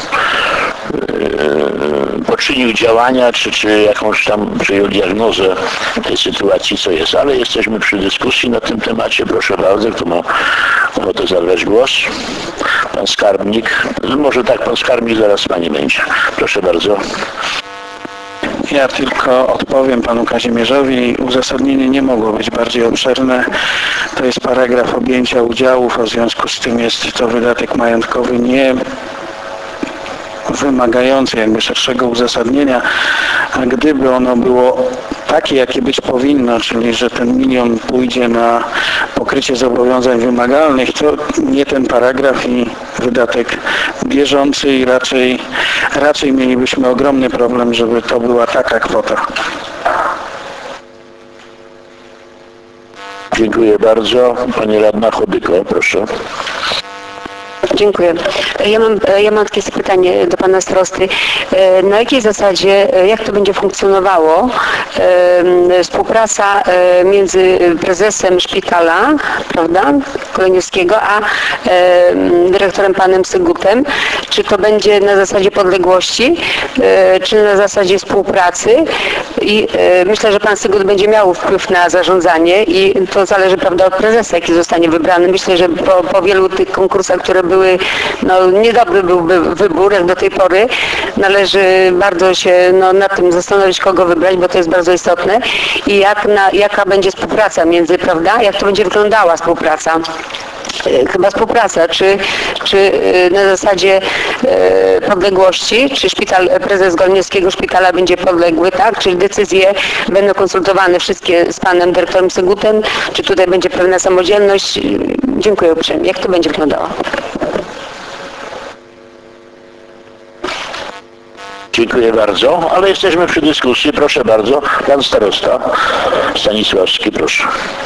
yy, poczynił działania, czy, czy jakąś tam przyjął diagnozę tej sytuacji, co jest. Ale jesteśmy przy dyskusji na tym temacie. Proszę bardzo, kto ma ochotę zabrać głos? Pan skarbnik. Może tak, pan skarbnik zaraz pani będzie. Proszę bardzo. Ja tylko odpowiem panu Kazimierzowi. Uzasadnienie nie mogło być bardziej obszerne. To jest paragraf objęcia udziałów, a w związku z tym jest to wydatek majątkowy nie wymagający jakby szerszego uzasadnienia, a gdyby ono było takie, jakie być powinno, czyli że ten milion pójdzie na pokrycie zobowiązań wymagalnych, to nie ten paragraf i wydatek bieżący i raczej, raczej mielibyśmy ogromny problem, żeby to była taka kwota. Dziękuję bardzo. Pani radna Chodyko, proszę. Dziękuję. Ja mam, ja mam takie pytanie do pana starosty. Na jakiej zasadzie, jak to będzie funkcjonowało współpraca między prezesem szpitala, prawda, Goleniowskiego, a dyrektorem panem Sygutem? Czy to będzie na zasadzie podległości, czy na zasadzie współpracy? I myślę, że pan Sygut będzie miał wpływ na zarządzanie i to zależy, prawda, od prezesa, jaki zostanie wybrany. Myślę, że po, po wielu tych konkursach, które były, no niedobry byłby wybór jak do tej pory. Należy bardzo się no, nad tym zastanowić, kogo wybrać, bo to jest bardzo istotne. I jak na, jaka będzie współpraca między, prawda, jak to będzie wyglądała współpraca. Chyba współpraca, czy, czy na zasadzie podległości, czy szpital, prezes Goleniowskiego szpitala będzie podległy, tak? Czy decyzje będą konsultowane wszystkie z panem dyrektorem Sygutem, czy tutaj będzie pewna samodzielność? Dziękuję uprzejmie. Jak to będzie wyglądało? Dziękuję bardzo, ale jesteśmy przy dyskusji. Proszę bardzo, pan starosta Stanisławski, proszę.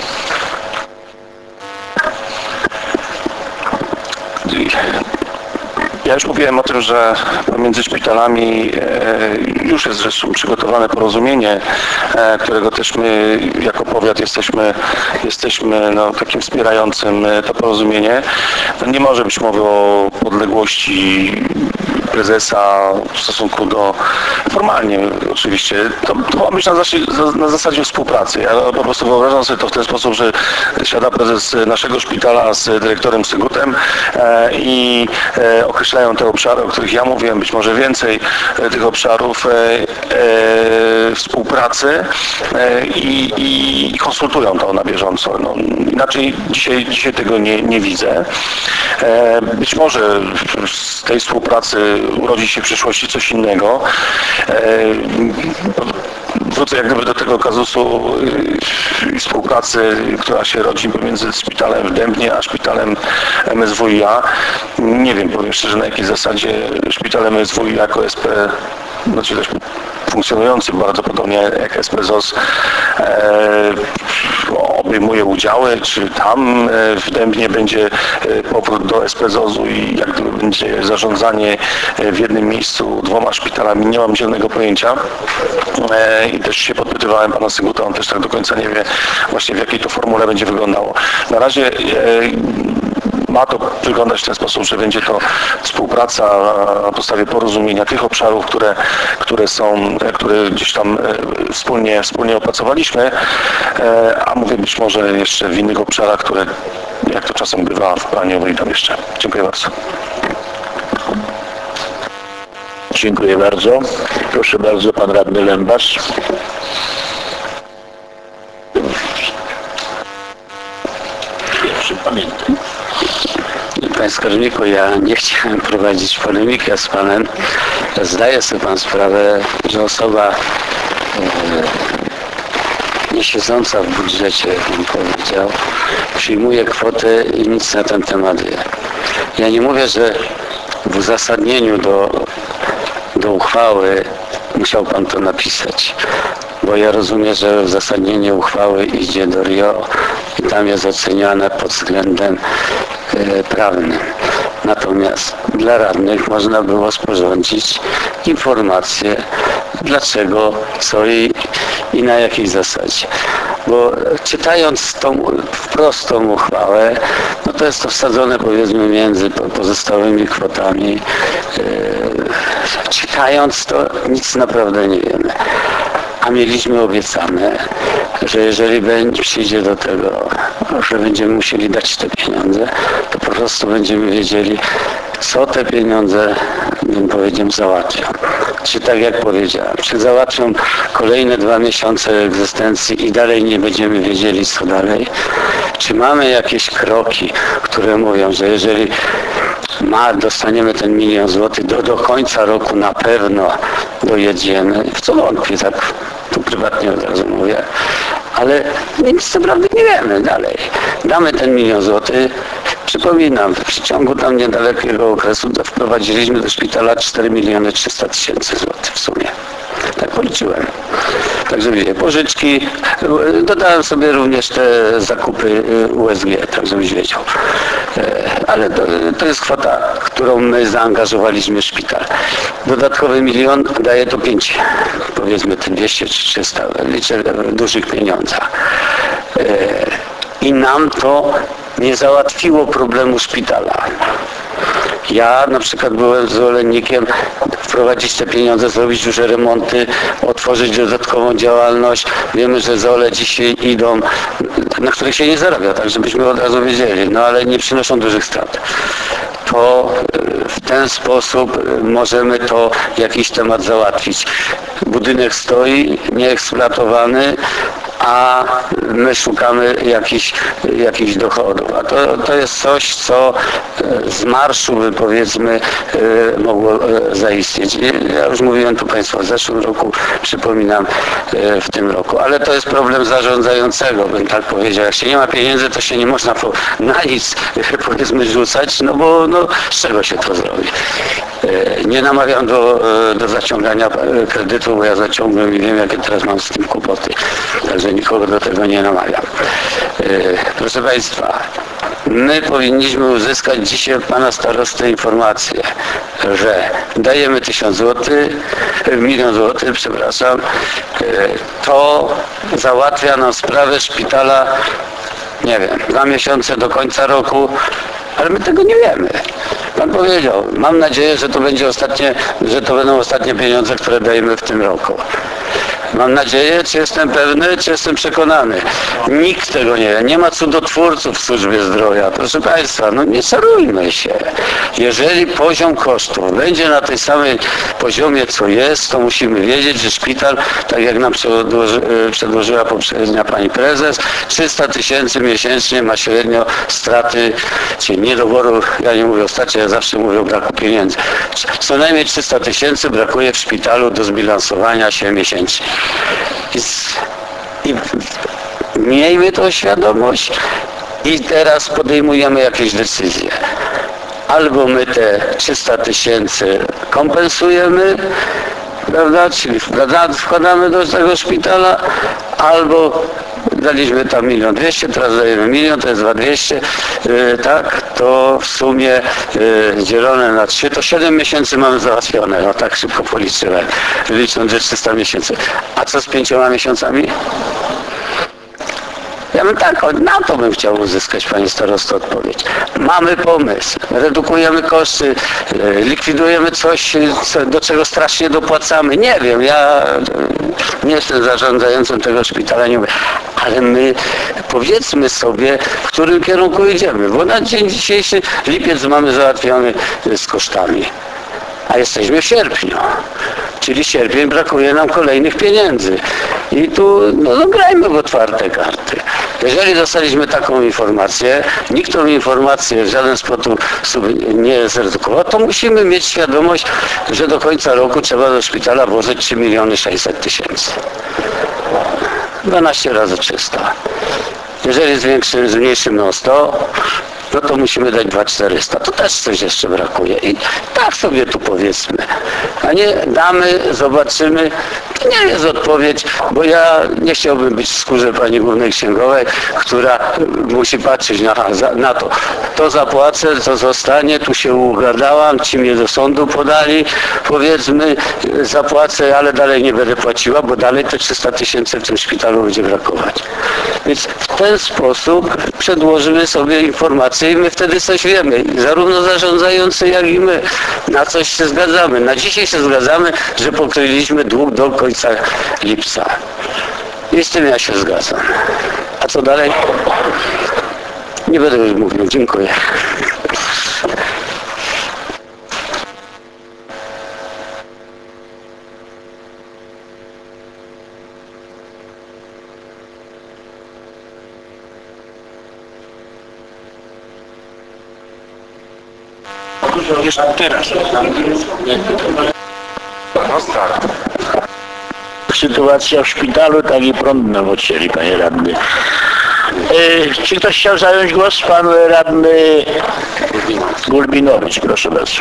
Ja już mówiłem o tym, że pomiędzy szpitalami już jest zresztą przygotowane porozumienie, którego też my jako powiat jesteśmy, jesteśmy no, takim wspierającym to porozumienie. Nie może być mowy o podległości prezesa w stosunku do, formalnie oczywiście, to, to ma być na zasadzie, na zasadzie współpracy. Ja po prostu wyobrażam sobie to w ten sposób, że siada prezes naszego szpitala z dyrektorem Sygutem e, i e, określają te obszary, o których ja mówiłem, być może więcej e, tych obszarów e, e, współpracy e, i, i konsultują to na bieżąco. No, inaczej dzisiaj, dzisiaj tego nie, nie widzę. E, być może z tej współpracy urodzi się w przyszłości coś innego. Wrócę jak gdyby do tego kazusu i współpracy, która się rodzi pomiędzy szpitalem w Dębnie a szpitalem M S W i A. Nie wiem, powiem szczerze, na jakiej zasadzie szpital M S W i A jako S P, znaczy też funkcjonujący bardzo podobnie jak S P Z O S, e, obejmuje udziały, czy tam w Dębnie będzie powrót do S P Z O S u i jak gdyby będzie zarządzanie w jednym miejscu dwoma szpitalami, nie mam zielonego pojęcia. E, I też się podpytywałem pana Syguta, on też tak do końca nie wie właśnie w jakiej to formule będzie wyglądało. Na razie e, ma to wyglądać w ten sposób, że będzie to współpraca na podstawie porozumienia tych obszarów, które, które są, które gdzieś tam wspólnie, wspólnie opracowaliśmy, a mówię być może jeszcze w innych obszarach, które jak to czasem bywa w planie wyjdą jeszcze. Dziękuję bardzo. Dziękuję bardzo. Proszę bardzo, pan radny Lembas. Pierwszy, pamiętam. Panie skarbniku, ja nie chciałem prowadzić polemikę z panem. Zdaje sobie pan sprawę, że osoba e, nie siedząca w budżecie, jak bym powiedział, przyjmuje kwotę i nic na ten temat wie. Ja nie mówię, że w uzasadnieniu do, do uchwały musiał pan to napisać, bo ja rozumiem, że uzasadnienie uchwały idzie do R I O i tam jest oceniane pod względem e, prawnym. Natomiast dla radnych można było sporządzić informację, dlaczego, co i, i na jakiej zasadzie. Bo czytając tą wprost tą uchwałę, no to jest to wsadzone powiedzmy między pozostałymi kwotami. Yy, czytając to nic naprawdę nie wiemy. A mieliśmy obiecane, że jeżeli będzie, przyjdzie do tego, że będziemy musieli dać te pieniądze, to po prostu będziemy wiedzieli, co te pieniądze, bym powiedział, załatwią. Czy tak jak powiedziałem, czy załatwią kolejne dwa miesiące egzystencji i dalej nie będziemy wiedzieli, co dalej? Czy mamy jakieś kroki, które mówią, że jeżeli ma, dostaniemy ten milion złotych, do, do końca roku na pewno dojedziemy, w co wątpię, tak tu prywatnie od razu mówię, ale nic naprawdę nie wiemy dalej. Damy ten milion złotych. Przypominam, w przeciągu tam niedalekiego okresu wprowadziliśmy do szpitala cztery miliony trzysta tysięcy złotych w sumie. Tak policzyłem. Także wiecie, pożyczki, dodałem sobie również te zakupy U S G, tak żebyś wiedział. Ale to, to jest kwota, którą my zaangażowaliśmy w szpital. Dodatkowy milion daje to pięć, powiedzmy te dwieście czy trzysta, liczę w dużych pieniądzach. I nam to nie załatwiło problemu szpitala. Ja na przykład byłem zwolennikiem wprowadzić te pieniądze, zrobić duże remonty, otworzyć dodatkową działalność. Wiemy, że Z O L E dzisiaj idą, na których się nie zarabia, tak żebyśmy od razu wiedzieli, no ale nie przynoszą dużych strat. To w ten sposób możemy to jakiś temat załatwić. Budynek stoi, nieeksploatowany, a my szukamy jakichś, jakichś dochodów. A to, to jest coś, co z marszu, by powiedzmy, mogło zaistnieć. Ja już mówiłem tu Państwu w zeszłym roku, przypominam w tym roku, ale to jest problem zarządzającego, bym tak powiedział. Jak się nie ma pieniędzy, to się nie można na nic, powiedzmy, rzucać, no bo no, z czego się to zrobi? Nie namawiam do, do zaciągania kredytu, bo ja zaciągłem i wiem, jakie teraz mam z tym kłopoty. Także nikogo do tego nie namawiam. Proszę Państwa, my powinniśmy uzyskać dzisiaj od Pana Starosty informację, że dajemy tysiąc złotych, milion złotych, przepraszam, to załatwia nam sprawę szpitala, nie wiem, dwa miesiące do końca roku, ale my tego nie wiemy. Pan powiedział, mam nadzieję, że to będzie ostatnie, że to będą ostatnie pieniądze, które dajemy w tym roku. Mam nadzieję, czy jestem pewny, czy jestem przekonany. Nikt tego nie wie. Nie ma cudotwórców w służbie zdrowia. Proszę Państwa, no nie czarujmy się. Jeżeli poziom kosztów będzie na tej samej poziomie, co jest, to musimy wiedzieć, że szpital, tak jak nam przedłoży, przedłożyła poprzednia pani prezes, trzysta tysięcy miesięcznie ma średnio straty, czyli niedoboru, ja nie mówię o stracie, ja zawsze mówię o braku pieniędzy. Co najmniej trzysta tysięcy brakuje w szpitalu do zbilansowania się miesięcznie. I, I miejmy tą świadomość i teraz podejmujemy jakieś decyzje. Albo my te trzysta tysięcy kompensujemy, prawda, czyli wkładamy do tego szpitala, albo daliśmy tam milion dwieście, teraz dajemy milion, to jest dwa dwieście, yy, tak, to w sumie yy, dzielone na trzy, to siedem miesięcy mamy załatwione, no tak szybko policzyłem, licząc, że trzysta miesięcy. A co z pięcioma miesiącami? Ja bym tak, na to bym chciał uzyskać, panie starosto, odpowiedź. Mamy pomysł, redukujemy koszty, likwidujemy coś, do czego strasznie dopłacamy. Nie wiem, ja nie jestem zarządzającym tego szpitala, nie mówię, ale my powiedzmy sobie, w którym kierunku idziemy, bo na dzień dzisiejszy lipiec mamy załatwiony z kosztami, a jesteśmy w sierpniu. Czyli sierpień, brakuje nam kolejnych pieniędzy. I tu no, no grajmy w otwarte karty. Jeżeli dostaliśmy taką informację, nikt tą informację w żaden sposób nie zredukował, to musimy mieć świadomość, że do końca roku trzeba do szpitala włożyć trzy miliony sześćset tysięcy. dwanaście razy trzysta. Jeżeli zwiększymy, zmniejszymy o sto, no to musimy dać dwa tysiące czterysta. To też coś jeszcze brakuje. I tak sobie tu powiedzmy. A nie damy, zobaczymy. To nie jest odpowiedź, bo ja nie chciałbym być w skórze pani głównej księgowej, która musi patrzeć na, na to. To zapłacę, to zostanie, tu się ugadałam, ci mnie do sądu podali, powiedzmy, zapłacę, ale dalej nie będę płaciła, bo dalej te trzysta tysięcy w tym szpitalu będzie brakować. Więc w ten sposób przedłożymy sobie informacje i my wtedy coś wiemy. Zarówno zarządzający, jak i my. Na coś się zgadzamy. Na dzisiaj się zgadzamy, że pokryliśmy dług do końca lipca. I z tym ja się zgadzam. A co dalej? Nie będę już mówił. Dziękuję. Jeszcze teraz. No start. Sytuacja w szpitalu, tak i prąd nam odcięli, panie radny. Yy, czy ktoś chciał zająć głos? Pan radny Gulbinowicz, proszę bardzo.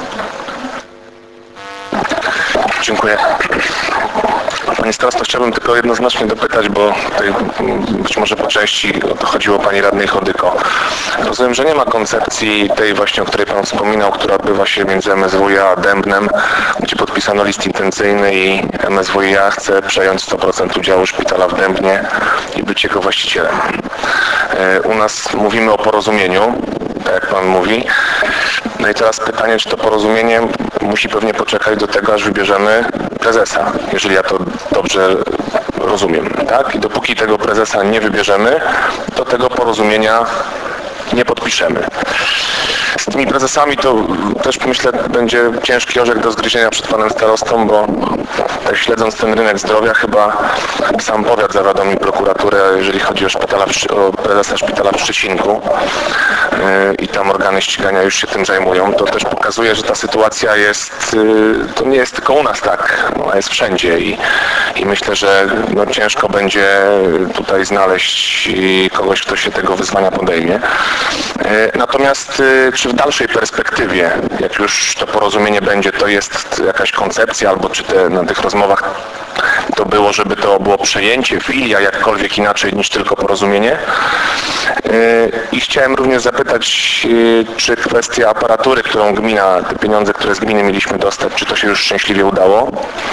Dziękuję. Panie starosto, chciałbym tylko jednoznacznie dopytać, bo tutaj być może po części o to chodziło pani radnej Chodyko. Rozumiem, że nie ma koncepcji tej właśnie, o której pan wspominał, która odbywa się między M S W i A a Dębnem, gdzie podpisano list intencyjny i M S W i A chce przejąć sto procent udziału szpitala w Dębnie i być jego właścicielem. U nas mówimy o porozumieniu, tak jak pan mówi. No i teraz pytanie, czy to porozumienie musi pewnie poczekać do tego, aż wybierzemy prezesa, jeżeli ja to dobrze rozumiem, tak? I dopóki tego prezesa nie wybierzemy, to tego porozumienia nie podpiszemy. Z tymi prezesami to też myślę będzie ciężki orzech do zgryzienia przed panem starostą, bo tak śledząc ten rynek zdrowia chyba sam powiat zawiadomił prokuraturę, jeżeli chodzi o, szpitala w, o prezesa szpitala w Szczecinku yy, i tam organy ścigania już się tym zajmują. To też pokazuje, że ta sytuacja jest, yy, to nie jest tylko u nas tak, ona jest wszędzie i, i myślę, że no, ciężko będzie tutaj znaleźć kogoś, kto się tego wyzwania podejmie. Yy, natomiast yy, czy w dalszej perspektywie, jak już to porozumienie będzie, to jest jakaś koncepcja, albo czy te, na tych rozmowach to było, żeby to było przejęcie, filia, jakkolwiek inaczej niż tylko porozumienie. I chciałem również zapytać, czy kwestia aparatury, którą gmina, te pieniądze, które z gminy mieliśmy dostać, czy to się już szczęśliwie udało?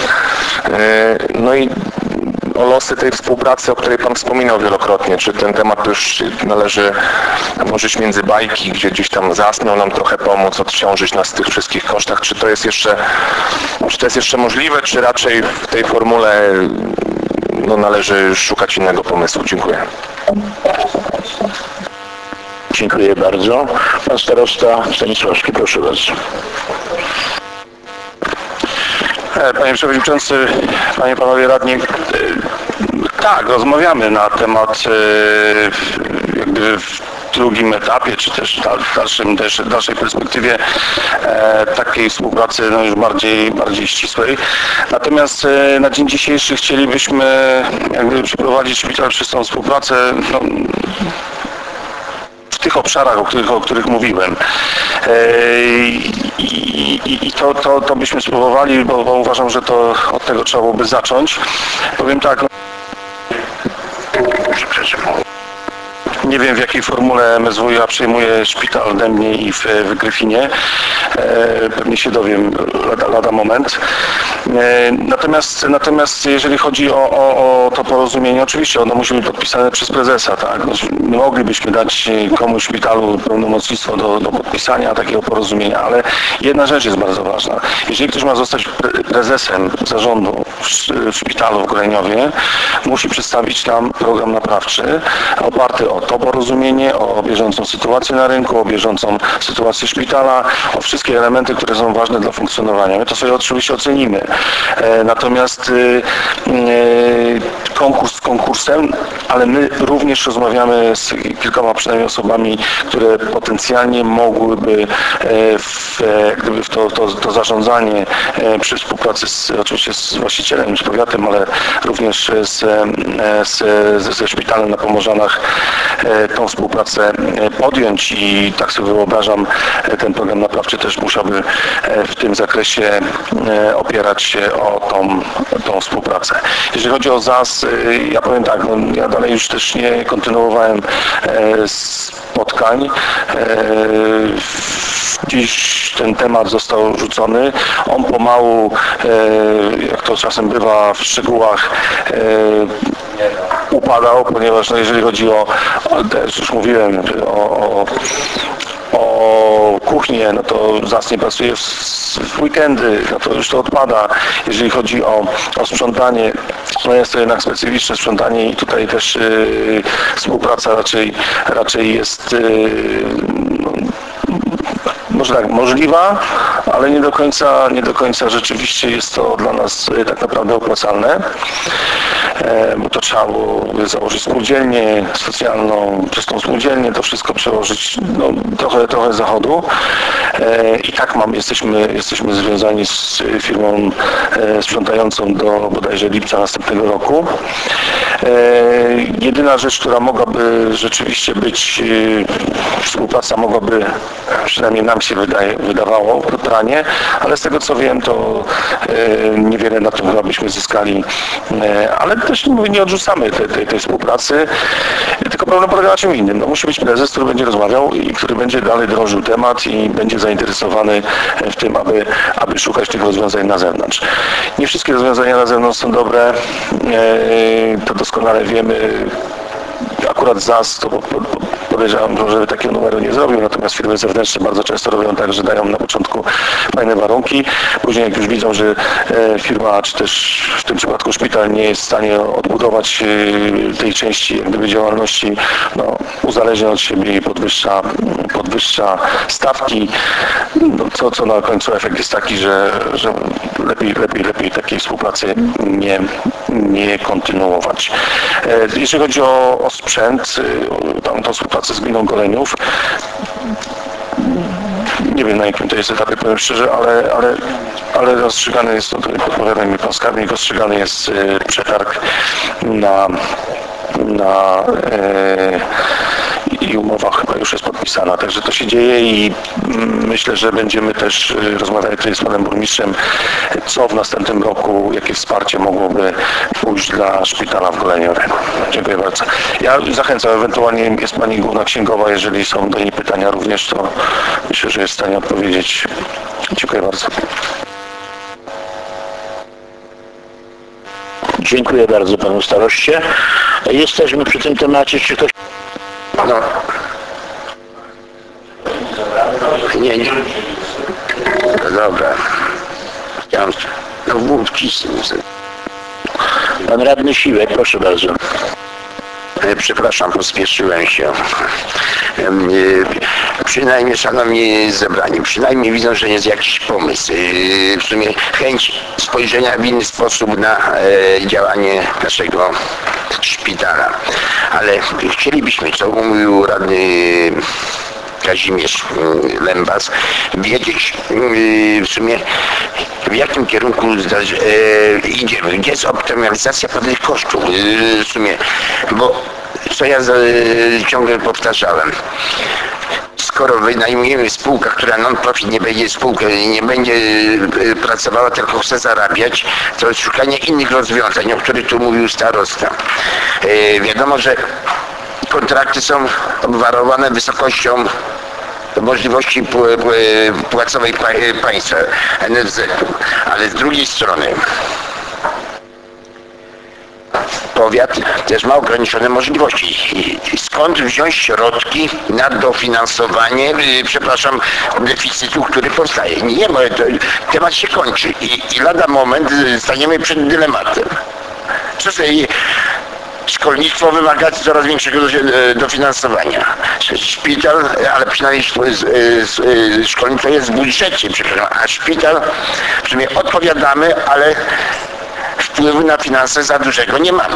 No i o losy tej współpracy, o której pan wspominał wielokrotnie, czy ten temat już należy włożyć między bajki, gdzie gdzieś tam zasnął nam trochę pomóc, odciążyć nas w tych wszystkich kosztach, czy to jest jeszcze, czy to jest jeszcze możliwe, czy raczej w tej formule no, należy szukać innego pomysłu? Dziękuję. Dziękuję bardzo. Pan starosta Stanisławski, proszę bardzo. Panie Przewodniczący, Panie, Panowie Radni, tak, rozmawiamy na temat jakby w drugim etapie, czy też w dalszym, też, dalszej perspektywie e, takiej współpracy no już bardziej, bardziej ścisłej. Natomiast e, na dzień dzisiejszy chcielibyśmy jakby przeprowadzić szpital przez tą współpracę no, w tych obszarach, o których, o których mówiłem. I, i, i to, to, to byśmy spróbowali, bo, bo uważam, że to od tego trzeba byłoby zacząć. Powiem tak, Nie wiem, w jakiej formule M S W iA przejmuje szpital ode mnie i w, w Gryfinie. Pewnie się dowiem lada, lada moment. Natomiast, natomiast jeżeli chodzi o, o, o to porozumienie, oczywiście ono musi być podpisane przez prezesa. Tak? My moglibyśmy dać komuś w szpitalu pełnomocnictwo do, do podpisania takiego porozumienia, ale jedna rzecz jest bardzo ważna. Jeżeli ktoś ma zostać prezesem zarządu w, w szpitalu w Goleniowie, musi przedstawić nam program naprawczy oparty o to porozumienie, o bieżącą sytuację na rynku, o bieżącą sytuację szpitala, o wszystkie elementy, które są ważne dla funkcjonowania. My to sobie oczywiście ocenimy. Natomiast konkurs konkursem, ale my również rozmawiamy z kilkoma przynajmniej osobami, które potencjalnie mogłyby w, gdyby w to, to, to zarządzanie przy współpracy z, oczywiście z właścicielem, z powiatem, ale również z, z, ze szpitalem na Pomorzanach tą współpracę podjąć i tak sobie wyobrażam, ten program naprawczy też musiałby w tym zakresie opierać się o tą, tą współpracę. Jeżeli chodzi o Z A S, ja powiem tak, no, ja dalej już też nie kontynuowałem spotkań. Dziś ten temat został rzucony. On pomału, jak to czasem bywa w szczegółach, upadał, ponieważ no, jeżeli chodzi o, też już mówiłem, o, o, o kuchnię, no to Z A S nie pracuje w, w weekendy, no to już to odpada. Jeżeli chodzi o, o sprzątanie, no jest to jednak specyficzne sprzątanie i tutaj też yy, współpraca raczej, raczej jest yy, no, może tak, możliwa, ale nie do końca, nie do końca rzeczywiście jest to dla nas tak naprawdę opłacalne, bo to trzeba było założyć spółdzielnię socjalną, przez tą spółdzielnię to wszystko przełożyć no, trochę, trochę zachodu i tak mam, jesteśmy, jesteśmy związani z firmą sprzątającą do bodajże lipca następnego roku. Jedyna rzecz, która mogłaby rzeczywiście być, współpraca mogłaby, przynajmniej nam się wydaje, wydawało, pranie, ale z tego co wiem, to niewiele na tym chyba byśmy zyskali, ale też mówię, nie odrzucamy tej, tej, tej współpracy, tylko problem polega na czym innym. No, musi być prezes, który będzie rozmawiał i który będzie dalej drążył temat i będzie zainteresowany w tym, aby, aby szukać tych rozwiązań na zewnątrz. Nie wszystkie rozwiązania na zewnątrz są dobre, to doskonale wiemy. Akurat Z A S to podejrzewam, że takiego numeru nie zrobił, natomiast firmy zewnętrzne bardzo często robią tak, że dają na początku fajne warunki, później jak już widzą, że firma, czy też w tym przypadku szpital nie jest w stanie odbudować tej części jak gdyby działalności, no, uzależnia od siebie i podwyższa, podwyższa stawki, no, co, co na końcu efekt jest taki, że, że lepiej, lepiej, lepiej takiej współpracy nie, nie kontynuować. Jeżeli chodzi o, o sprzęt, tam tą współpracę z gminą Goleniów, nie wiem na jakim to jest etapie, powiem szczerze, ale, ale, ale rozstrzygany jest, tutaj podpowiada mi pan skarbnik, rozstrzygany jest przetarg na, na e, i umowa chyba już jest podpisana, także to się dzieje i myślę, że będziemy też rozmawiali tutaj z panem burmistrzem, co w następnym roku, jakie wsparcie mogłoby pójść dla szpitala w Goleniowie. Dziękuję bardzo. Ja zachęcam, ewentualnie jest pani główna księgowa, jeżeli są do niej pytania również, to myślę, że jest w stanie odpowiedzieć. Dziękuję bardzo. Dziękuję bardzo panu staroście. Jesteśmy przy tym temacie, czy ktoś... No. Nie, nie. No dobra. Chciałem... No wódki. Pan radny Siwek, proszę bardzo. Przepraszam, pospieszyłem się. Przynajmniej, szanowni zebrani, przynajmniej widzą, że jest jakiś pomysł. W sumie chęć spojrzenia w inny sposób na działanie naszego szpitala. Ale chcielibyśmy, co mówił radny Kazimierz Lembas, wiedzieć w sumie, w jakim kierunku idziemy, gdzie jest optymalizacja pewnych kosztów w sumie, bo co ja ciągle powtarzałem, skoro wynajmujemy spółkę, która non-profit nie będzie spółką, nie będzie pracowała, tylko chce zarabiać, to szukanie innych rozwiązań, o których tu mówił starosta. Wiadomo, że kontrakty są obwarowane wysokością możliwości płacowej państwa, N F Z-u, ale z drugiej strony powiat też ma ograniczone możliwości. Skąd wziąć środki na dofinansowanie, przepraszam, deficytu, który powstaje? Nie ma, temat się kończy i, i lada moment staniemy przed dylematem. Co sobie szkolnictwo wymaga coraz większego dofinansowania. Szpital, ale przynajmniej szkolnictwo jest w budżecie, przepraszam, a szpital, w sumie odpowiadamy, ale wpływu na finanse za dużego nie mamy.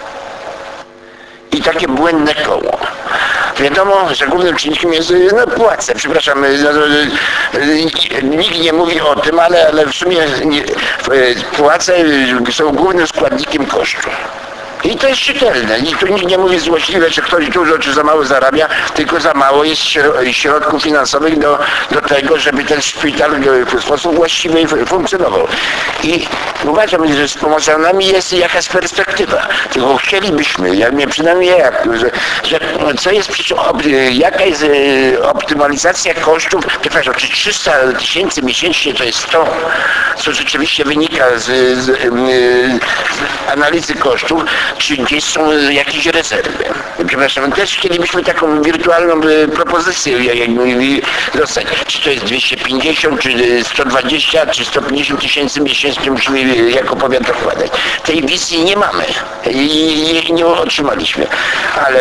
I takie błędne koło. Wiadomo, że głównym czynnikiem jest no, płace. Przepraszam, no, nikt nie mówi o tym, ale, ale w sumie nie, płace są głównym składnikiem kosztu. I to jest czytelne. I tu nikt nie mówi złośliwe, czy ktoś dużo, czy za mało zarabia, tylko za mało jest środków finansowych do, do tego, żeby ten szpital w sposób właściwy funkcjonował. I uważam, że z pomocami jest jakaś perspektywa. Tylko chcielibyśmy, jak mnie przynajmniej ja, że, że co jest przyczyn, jaka jest optymalizacja kosztów, przepraszam, czy trzysta tysięcy miesięcznie to jest to, co rzeczywiście wynika z, z, z analizy kosztów, czy gdzieś są jakieś rezerwy. Przepraszam, też chcielibyśmy taką wirtualną propozycję dostać. Czy to jest dwieście pięćdziesiąt, czy sto dwadzieścia, czy sto pięćdziesiąt tysięcy miesięcznie musimy jako powiat dokładać. Tej wizji nie mamy i nie otrzymaliśmy. Ale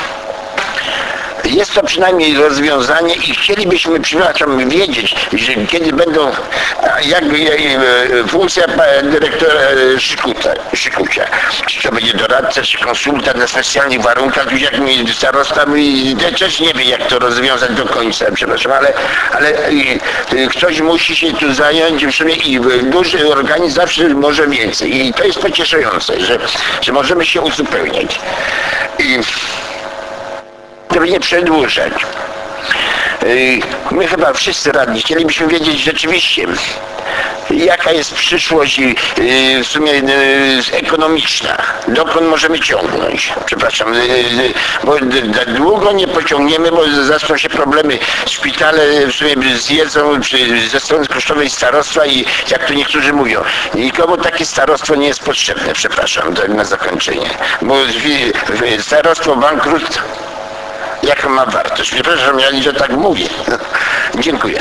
jest to przynajmniej rozwiązanie i chcielibyśmy, przepraszam, wiedzieć, że kiedy będą, jak, jak funkcja dyrektora Szykuta, Szykucia, czy to będzie doradca, czy konsultant na specjalnych warunkach, jak mi starosta mi też nie wie, jak to rozwiązać do końca, przepraszam, ale, ale ktoś musi się tu zająć w sumie i duży organizm zawsze może więcej i to jest pocieszające, że, że możemy się uzupełniać. I żeby nie przedłużać. My chyba wszyscy radni chcielibyśmy wiedzieć rzeczywiście, jaka jest przyszłość w sumie ekonomiczna, dokąd możemy ciągnąć. Przepraszam, bo długo nie pociągniemy, bo zaczną się problemy. Szpitale w sumie zjedzą ze strony kosztowej starostwa i jak tu niektórzy mówią, nikomu takie starostwo nie jest potrzebne, przepraszam, tak na zakończenie. Bo starostwo, bankrut, jaką ma wartość? Przepraszam, ja nie, że tak mówię. Dziękuję.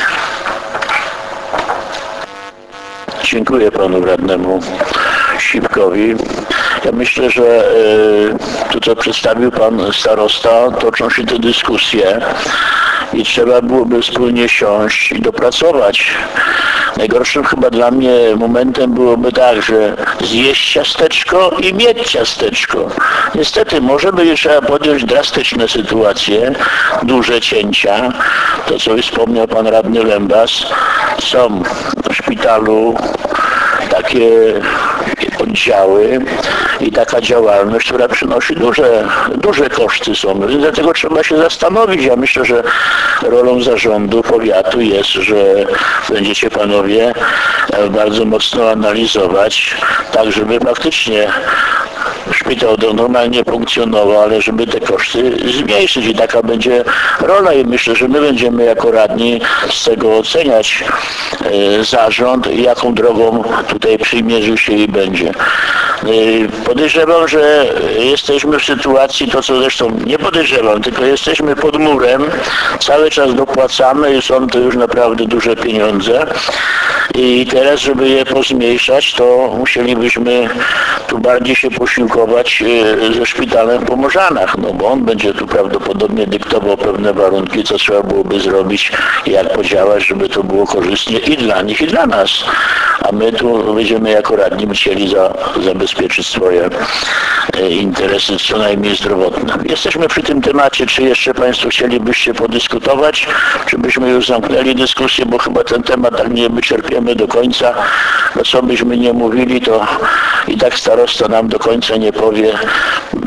Dziękuję panu radnemu Sipkowi. Ja myślę, że to, co przedstawił pan starosta, toczą się te dyskusje i trzeba byłoby wspólnie siąść i dopracować. Najgorszym chyba dla mnie momentem byłoby tak, że zjeść ciasteczko i mieć ciasteczko. Niestety może będzie trzeba podjąć drastyczne sytuacje, duże cięcia. To, co już wspomniał pan radny Lembas, są w szpitalu takie oddziały i taka działalność, która przynosi duże, duże koszty są. Dlatego trzeba się zastanowić. Ja myślę, że rolą zarządu powiatu jest, że będziecie panowie bardzo mocno analizować, tak żeby faktycznie szpital normalnie funkcjonował, ale żeby te koszty zmniejszyć i taka będzie rola i myślę, że my będziemy jako radni z tego oceniać e, zarząd i jaką drogą tutaj przymierzył się i będzie. E, podejrzewam, że jesteśmy w sytuacji, to co zresztą nie podejrzewam, tylko jesteśmy pod murem, cały czas dopłacamy i są to już naprawdę duże pieniądze i teraz, żeby je pozmniejszać, to musielibyśmy tu bardziej się posiłkować ze szpitalem w Pomorzanach, no bo on będzie tu prawdopodobnie dyktował pewne warunki, co trzeba byłoby zrobić i jak podziałać, żeby to było korzystnie i dla nich, i dla nas. A my tu będziemy jako radni chcieli za, zabezpieczyć swoje e, interesy, co najmniej zdrowotne. Jesteśmy przy tym temacie, czy jeszcze państwo chcielibyście podyskutować, czy byśmy już zamknęli dyskusję, bo chyba ten temat tak nie wyczerpiemy do końca. No co byśmy nie mówili, to i tak starosta nam do końca nie powie,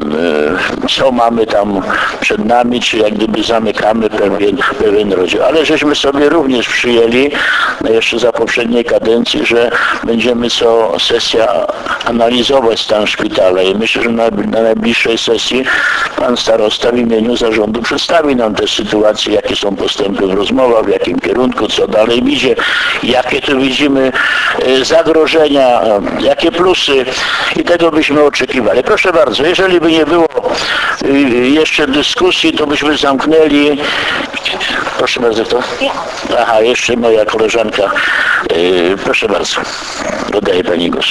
co mamy tam przed nami, czy jak gdyby zamykamy pewien, pewien rozdział. Ale żeśmy sobie również przyjęli, no jeszcze za poprzedniej kadencji, że będziemy co sesja analizować stan szpitala i myślę, że na, na najbliższej sesji pan starosta w imieniu zarządu przedstawi nam te sytuacje, jakie są postępy w rozmowach, w jakim kierunku, co dalej idzie, jakie tu widzimy zagrożenia, jakie plusy i tego byśmy oczekiwali. Proszę bardzo, jeżeli by nie było jeszcze dyskusji, to byśmy zamknęli. Proszę bardzo, kto? Aha, jeszcze moja koleżanka. Proszę bardzo, oddaję pani głos.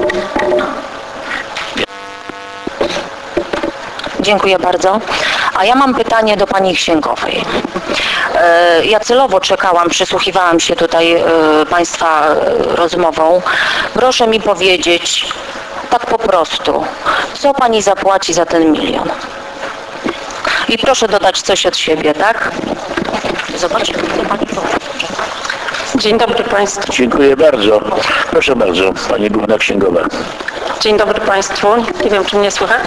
Dziękuję bardzo. A ja mam pytanie do pani księgowej. Ja celowo czekałam, przysłuchiwałam się tutaj państwa rozmową. Proszę mi powiedzieć tak po prostu, co pani zapłaci za ten milion? I proszę dodać coś od siebie, tak? Zobaczcie, co pani powie. Dzień dobry Państwu. Dziękuję bardzo. Proszę bardzo, pani główna księgowa. Dzień dobry Państwu. Nie wiem, czy mnie słychać?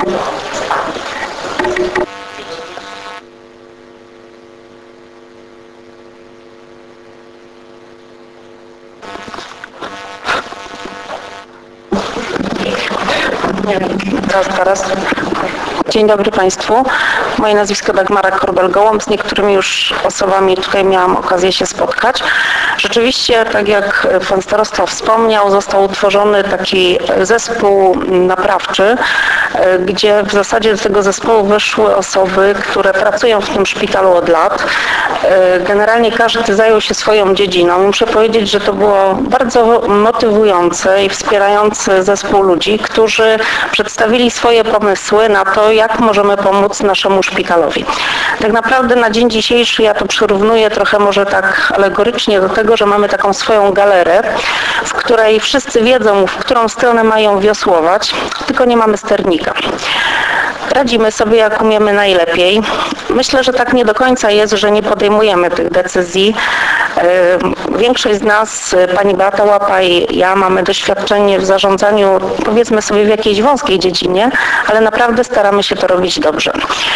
Nie wiem, teraz, teraz. Dzień dobry Państwu. Moje nazwisko Dagmara Korbel-Gołąb. Z niektórymi już osobami tutaj miałam okazję się spotkać. Rzeczywiście, tak jak Pan Starosta wspomniał, został utworzony taki zespół naprawczy, gdzie w zasadzie do tego zespołu weszły osoby, które pracują w tym szpitalu od lat. Generalnie każdy zajął się swoją dziedziną. Muszę powiedzieć, że to było bardzo motywujące i wspierający zespół ludzi, którzy przedstawili swoje pomysły na to, jak możemy pomóc naszemu szpitalowi. Tak naprawdę na dzień dzisiejszy ja to przyrównuję trochę może tak alegorycznie do tego, że mamy taką swoją galerę, w której wszyscy wiedzą, w którą stronę mają wiosłować, tylko nie mamy sternika. Radzimy sobie jak umiemy najlepiej. Myślę, że tak nie do końca jest, że nie podejmujemy tych decyzji. Większość z nas, pani Beata Łapa i ja, mamy doświadczenie w zarządzaniu, powiedzmy sobie w jakiejś wąskiej dziedzinie, ale naprawdę staramy się to robić dobrze.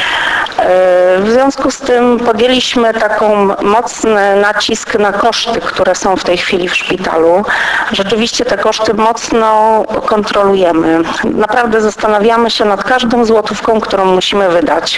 W związku z tym podjęliśmy taką mocny nacisk na koszty, które są w tej chwili w szpitalu. Rzeczywiście te koszty mocno kontrolujemy. Naprawdę zastanawiamy się nad każdą złotówką, którą musimy wydać.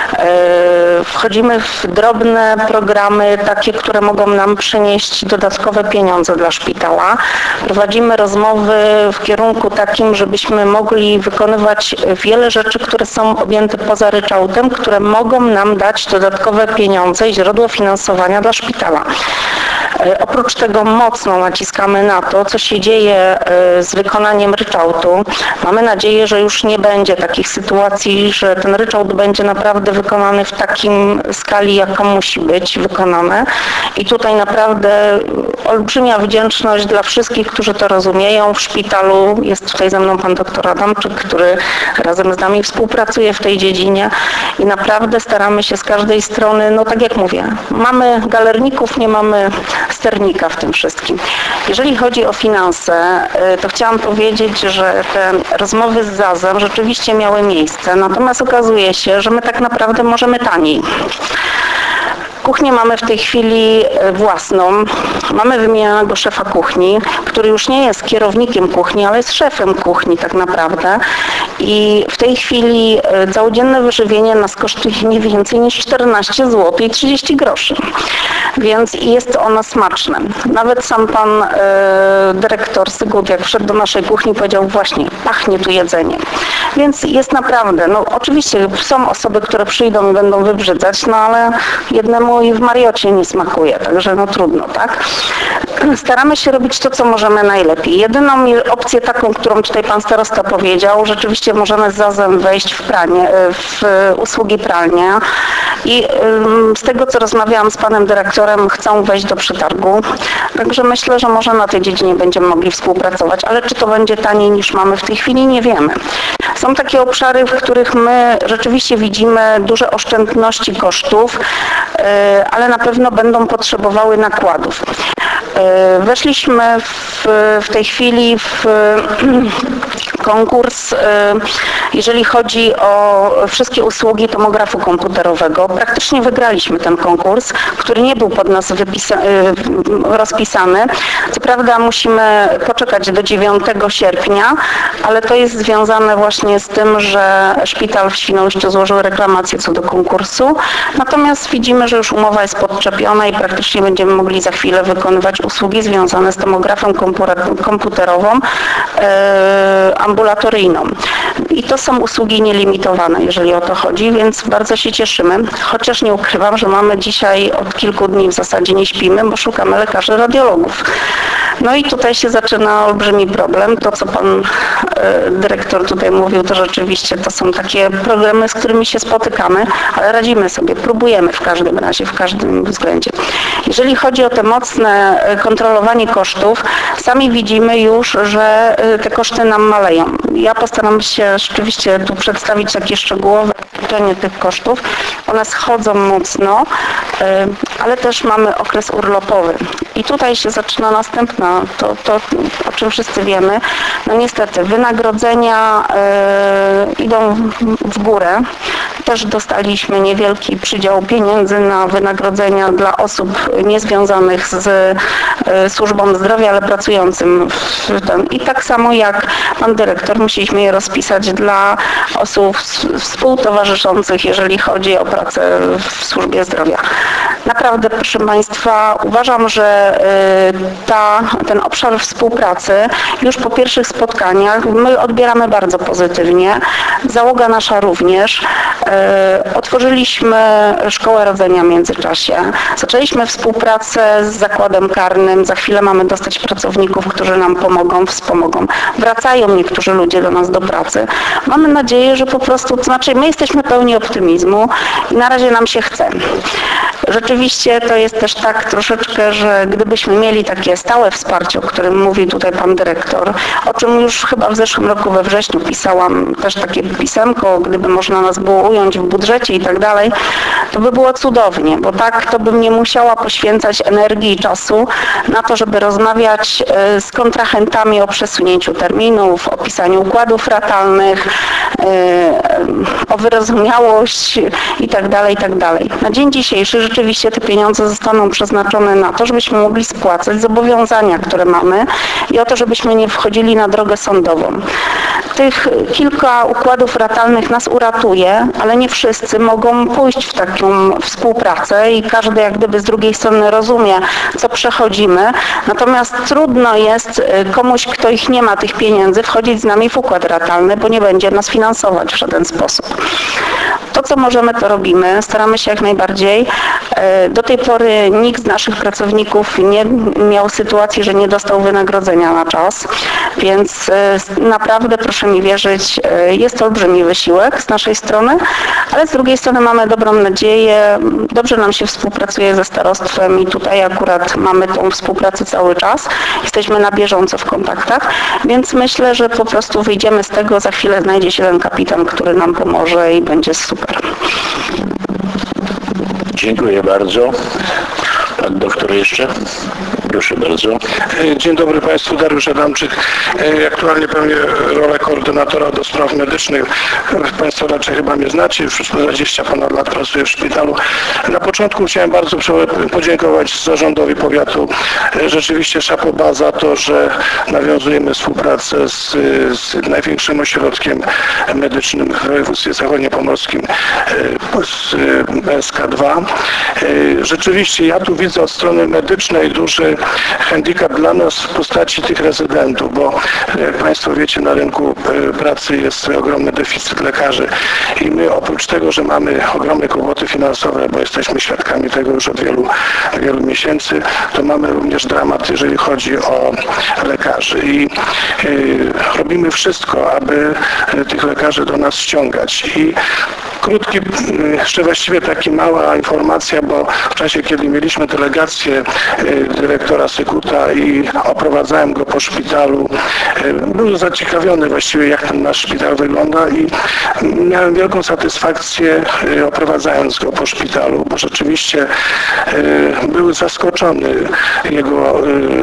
Wchodzimy w drobne programy, takie, które mogą nam przynieść dodatkowe pieniądze dla szpitala. Prowadzimy rozmowy w kierunku takim, żebyśmy mogli wykonywać wiele rzeczy, które są objęte poza ryczałtem, które mogą nam dać dodatkowe pieniądze i źródło finansowania dla szpitala. Oprócz tego mocno naciskamy na to, co się dzieje z wykonaniem ryczałtu. Mamy nadzieję, że już nie będzie takich sytuacji, że ten ryczałt będzie naprawdę wykonany w takim skali, jaką musi być wykonane. I tutaj naprawdę olbrzymia wdzięczność dla wszystkich, którzy to rozumieją. W szpitalu jest tutaj ze mną pan doktor Adamczyk, który razem z nami współpracuje w tej dziedzinie i naprawdę staramy się z każdej strony, no tak jak mówię, mamy galerników, nie mamy sternika w tym wszystkim. Jeżeli chodzi o finanse, to chciałam powiedzieć, że te rozmowy z zazem rzeczywiście miały miejsce, natomiast okazuje się, że my tak naprawdę możemy taniej. Kuchnię mamy w tej chwili własną. Mamy wymienionego szefa kuchni, który już nie jest kierownikiem kuchni, ale jest szefem kuchni tak naprawdę. I w tej chwili całodzienne wyżywienie nas kosztuje nie więcej niż czternaście złotych i trzydzieści groszy. Więc jest ono smaczne. Nawet sam pan e, dyrektor Sygut, jak wszedł do naszej kuchni, powiedział właśnie, pachnie tu jedzenie. Więc jest naprawdę, no oczywiście są osoby, które przyjdą i będą wybrzydzać, no ale jednemu i w Mariocie nie smakuje, także no trudno, tak? Staramy się robić to, co możemy najlepiej. Jedyną opcję taką, którą tutaj pan starosta powiedział, rzeczywiście możemy z zazem wejść w pranie, w usługi pralnia i z tego, co rozmawiałam z panem dyrektorem, chcą wejść do przetargu. Także myślę, że może na tej dziedzinie będziemy mogli współpracować, ale czy to będzie taniej niż mamy w tej chwili, nie wiemy. Są takie obszary, w których my rzeczywiście widzimy duże oszczędności kosztów, ale na pewno będą potrzebowały nakładów. Weszliśmy w, w tej chwili w konkurs, jeżeli chodzi o wszystkie usługi tomografu komputerowego. Praktycznie wygraliśmy ten konkurs, który nie był pod nas wypisa- rozpisany. Co prawda musimy poczekać do dziewiątego sierpnia, ale to jest związane właśnie z tym, że szpital w Świnoujściu złożył reklamację co do konkursu. Natomiast widzimy, że już umowa jest podczepiona i praktycznie będziemy mogli za chwilę wykonywać usługi związane z tomografem komputerową e, ambulatoryjną. I to są usługi nielimitowane, jeżeli o to chodzi, więc bardzo się cieszymy. Chociaż nie ukrywam, że mamy dzisiaj od kilku dni w zasadzie nie śpimy, bo szukamy lekarzy radiologów. No i tutaj się zaczyna olbrzymi problem. To, co pan e, dyrektor tutaj mówił, to rzeczywiście to są takie problemy, z którymi się spotykamy, ale radzimy sobie, próbujemy w każdym razie, w każdym względzie. Jeżeli chodzi o te mocne kontrolowanie kosztów, sami widzimy już, że te koszty nam maleją. Ja postaram się rzeczywiście tu przedstawić takie szczegółowe liczenie tych kosztów. One schodzą mocno, ale też mamy okres urlopowy. I tutaj się zaczyna następna, to, to o czym wszyscy wiemy. No niestety wynagrodzenia y, idą w górę. Też dostaliśmy niewielki przydział pieniędzy na wynagrodzenia dla osób niezwiązanych z y, służbą zdrowia, ale pracującym w tym. I tak samo jak pan dyrektor, musieliśmy je rozpisać dla osób współtowarzyszących, jeżeli chodzi o pracę w służbie zdrowia. Naprawdę, proszę państwa, uważam, że y, ta, ten obszar współpracy już po pierwszych spotkaniach my odbieramy bardzo pozytywnie. Załoga nasza również. Y, otworzyliśmy szkołę rodzenia w międzyczasie. Zaczęliśmy współpracę z zakładem karnym. Za chwilę mamy dostać pracowników, którzy nam pomogą, wspomogą. Wracają niektórzy ludzie do nas do pracy. Mamy nadzieję, że po prostu, to znaczy my jesteśmy pełni optymizmu i na razie nam się chce. Rzeczywiście to jest też tak troszeczkę, że gdybyśmy mieli takie stałe wsparcie, o którym mówi tutaj pan dyrektor, o czym już chyba w zeszłym roku we wrześniu pisałam też takie pisemko, gdyby można nas było ująć w budżecie i tak dalej, to by było cudownie, bo tak to bym nie musiała poświęcać energii i czasu na to, żeby rozmawiać z kontrahentami o przesunięciu terminów, o pisaniu układów ratalnych, o wyrozumiałość i tak dalej, i tak dalej. Na dzień dzisiejszy rzeczywiście te pieniądze zostaną przeznaczone na to, żebyśmy mogli spłacać zobowiązania, które mamy i o to, żebyśmy nie wchodzili na drogę sądową. Tych kilka układów ratalnych nas uratuje, ale nie wszyscy mogą pójść w taką współpracę i każdy jak gdyby z drugiej strony rozumie, co przechodzimy. Natomiast trudno jest komuś, kto ich nie ma, tych pieniędzy, wchodzić z nami w układ ratalny, bo nie będzie nas finansować w żaden sposób. To, co możemy, to robimy. Staramy się jak najbardziej. Do tej pory nikt z naszych pracowników nie miał sytuacji, że nie dostał wynagrodzenia na czas, więc naprawdę, proszę mi wierzyć, jest to olbrzymi wysiłek z naszej strony, ale z drugiej strony mamy dobrą nadzieję, dobrze nam się współpracuje ze starostwem i tutaj akurat mamy tą współpracę cały czas, jesteśmy na bieżąco w kontaktach, więc myślę, że po prostu wyjdziemy z tego, za chwilę znajdzie się ten kapitan, który nam pomoże i będzie super. Dziękuję bardzo. Pan doktor jeszcze? Proszę bardzo. Dzień dobry Państwu, Dariusz Adamczyk. Aktualnie pełnię rolę koordynatora do spraw medycznych. Państwo raczej chyba mnie znacie, już przez dwadzieścia ponad lat pracuję w szpitalu. Na początku chciałem bardzo podziękować zarządowi powiatu. Rzeczywiście szapoba za to, że nawiązujemy współpracę z, z największym ośrodkiem medycznym w województwie zachodniopomorskim, z B S K dwa. Rzeczywiście ja tu widzę od strony medycznej duży handicap dla nas w postaci tych rezydentów, bo jak Państwo wiecie, na rynku pracy jest ogromny deficyt lekarzy i my oprócz tego, że mamy ogromne kłopoty finansowe, bo jesteśmy świadkami tego już od wielu, wielu miesięcy, to mamy również dramat, jeżeli chodzi o lekarzy i y, robimy wszystko, aby tych lekarzy do nas ściągać. I Krótki, jeszcze właściwie taki mała informacja, bo w czasie, kiedy mieliśmy delegację dyrektora Syguta i oprowadzałem go po szpitalu, był zaciekawiony właściwie, jak ten nasz szpital wygląda i miałem wielką satysfakcję oprowadzając go po szpitalu, bo rzeczywiście był zaskoczony jego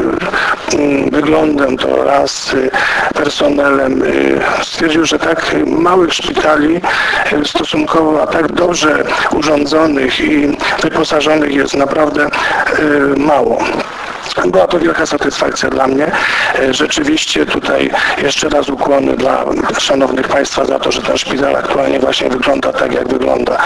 wyglądem, to raz personelem. Stwierdził, że tak małych szpitali stosunkowo, a tak dobrze urządzonych i wyposażonych jest naprawdę mało. Była to wielka satysfakcja dla mnie. Rzeczywiście tutaj jeszcze raz ukłony dla szanownych Państwa za to, że ten szpital aktualnie właśnie wygląda tak, jak wygląda.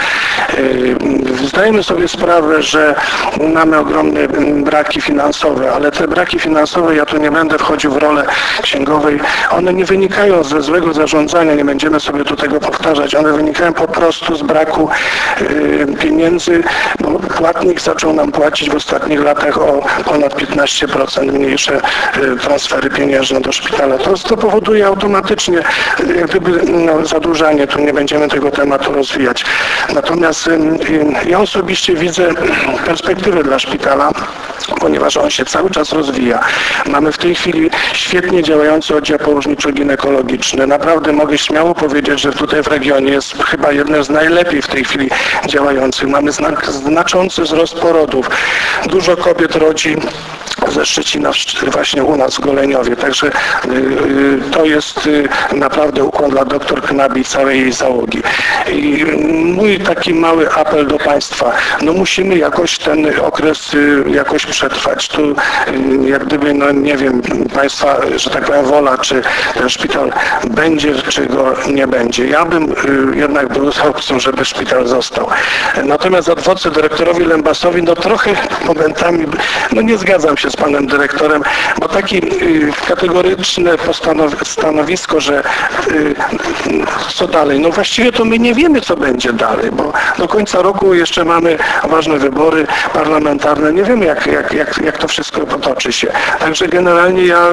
Zdajemy sobie sprawę, że mamy ogromne braki finansowe, ale te braki finansowe, ja tu nie będę wchodził w rolę księgowej, one nie wynikają ze złego zarządzania, nie będziemy sobie tu tego powtarzać, one wynikają po prostu z braku pieniędzy, bo płatnik zaczął nam płacić w ostatnich latach o ponad piętnaście procent mniejsze transfery pieniężne do szpitala. To, to powoduje automatycznie jak gdyby no, zadłużanie, tu nie będziemy tego tematu rozwijać. Natomiast ja osobiście widzę perspektywy dla szpitala, ponieważ on się cały czas rozwija. Mamy w tej chwili świetnie działający oddział położniczo-ginekologiczny. Naprawdę mogę śmiało powiedzieć, że tutaj w regionie jest chyba jednym z najlepiej w tej chwili działających. Mamy znak, znaczący wzrost porodów. Dużo kobiet rodzi ze Szczecina właśnie u nas w Goleniowie. Także to jest naprawdę ukłon dla doktor Knabi i całej jej załogi. I mój taki mały apel do Państwa. No musimy jakoś ten okres jakoś przetrwać. Tu jak gdyby, no nie wiem, Państwa, że tak powiem, wola, czy ten szpital będzie, czy go nie będzie. Ja bym jednak był za opcją, żeby szpital został. Natomiast ad voce dyrektorowi Lębasowi, no trochę momentami, no nie zgadzam się z panem dyrektorem, bo takie kategoryczne stanowisko, że co dalej? No właściwie to my nie wiemy, co będzie dalej, bo do końca roku jeszcze mamy ważne wybory parlamentarne. Nie wiemy, jak, jak, jak, jak to wszystko potoczy się. Także generalnie ja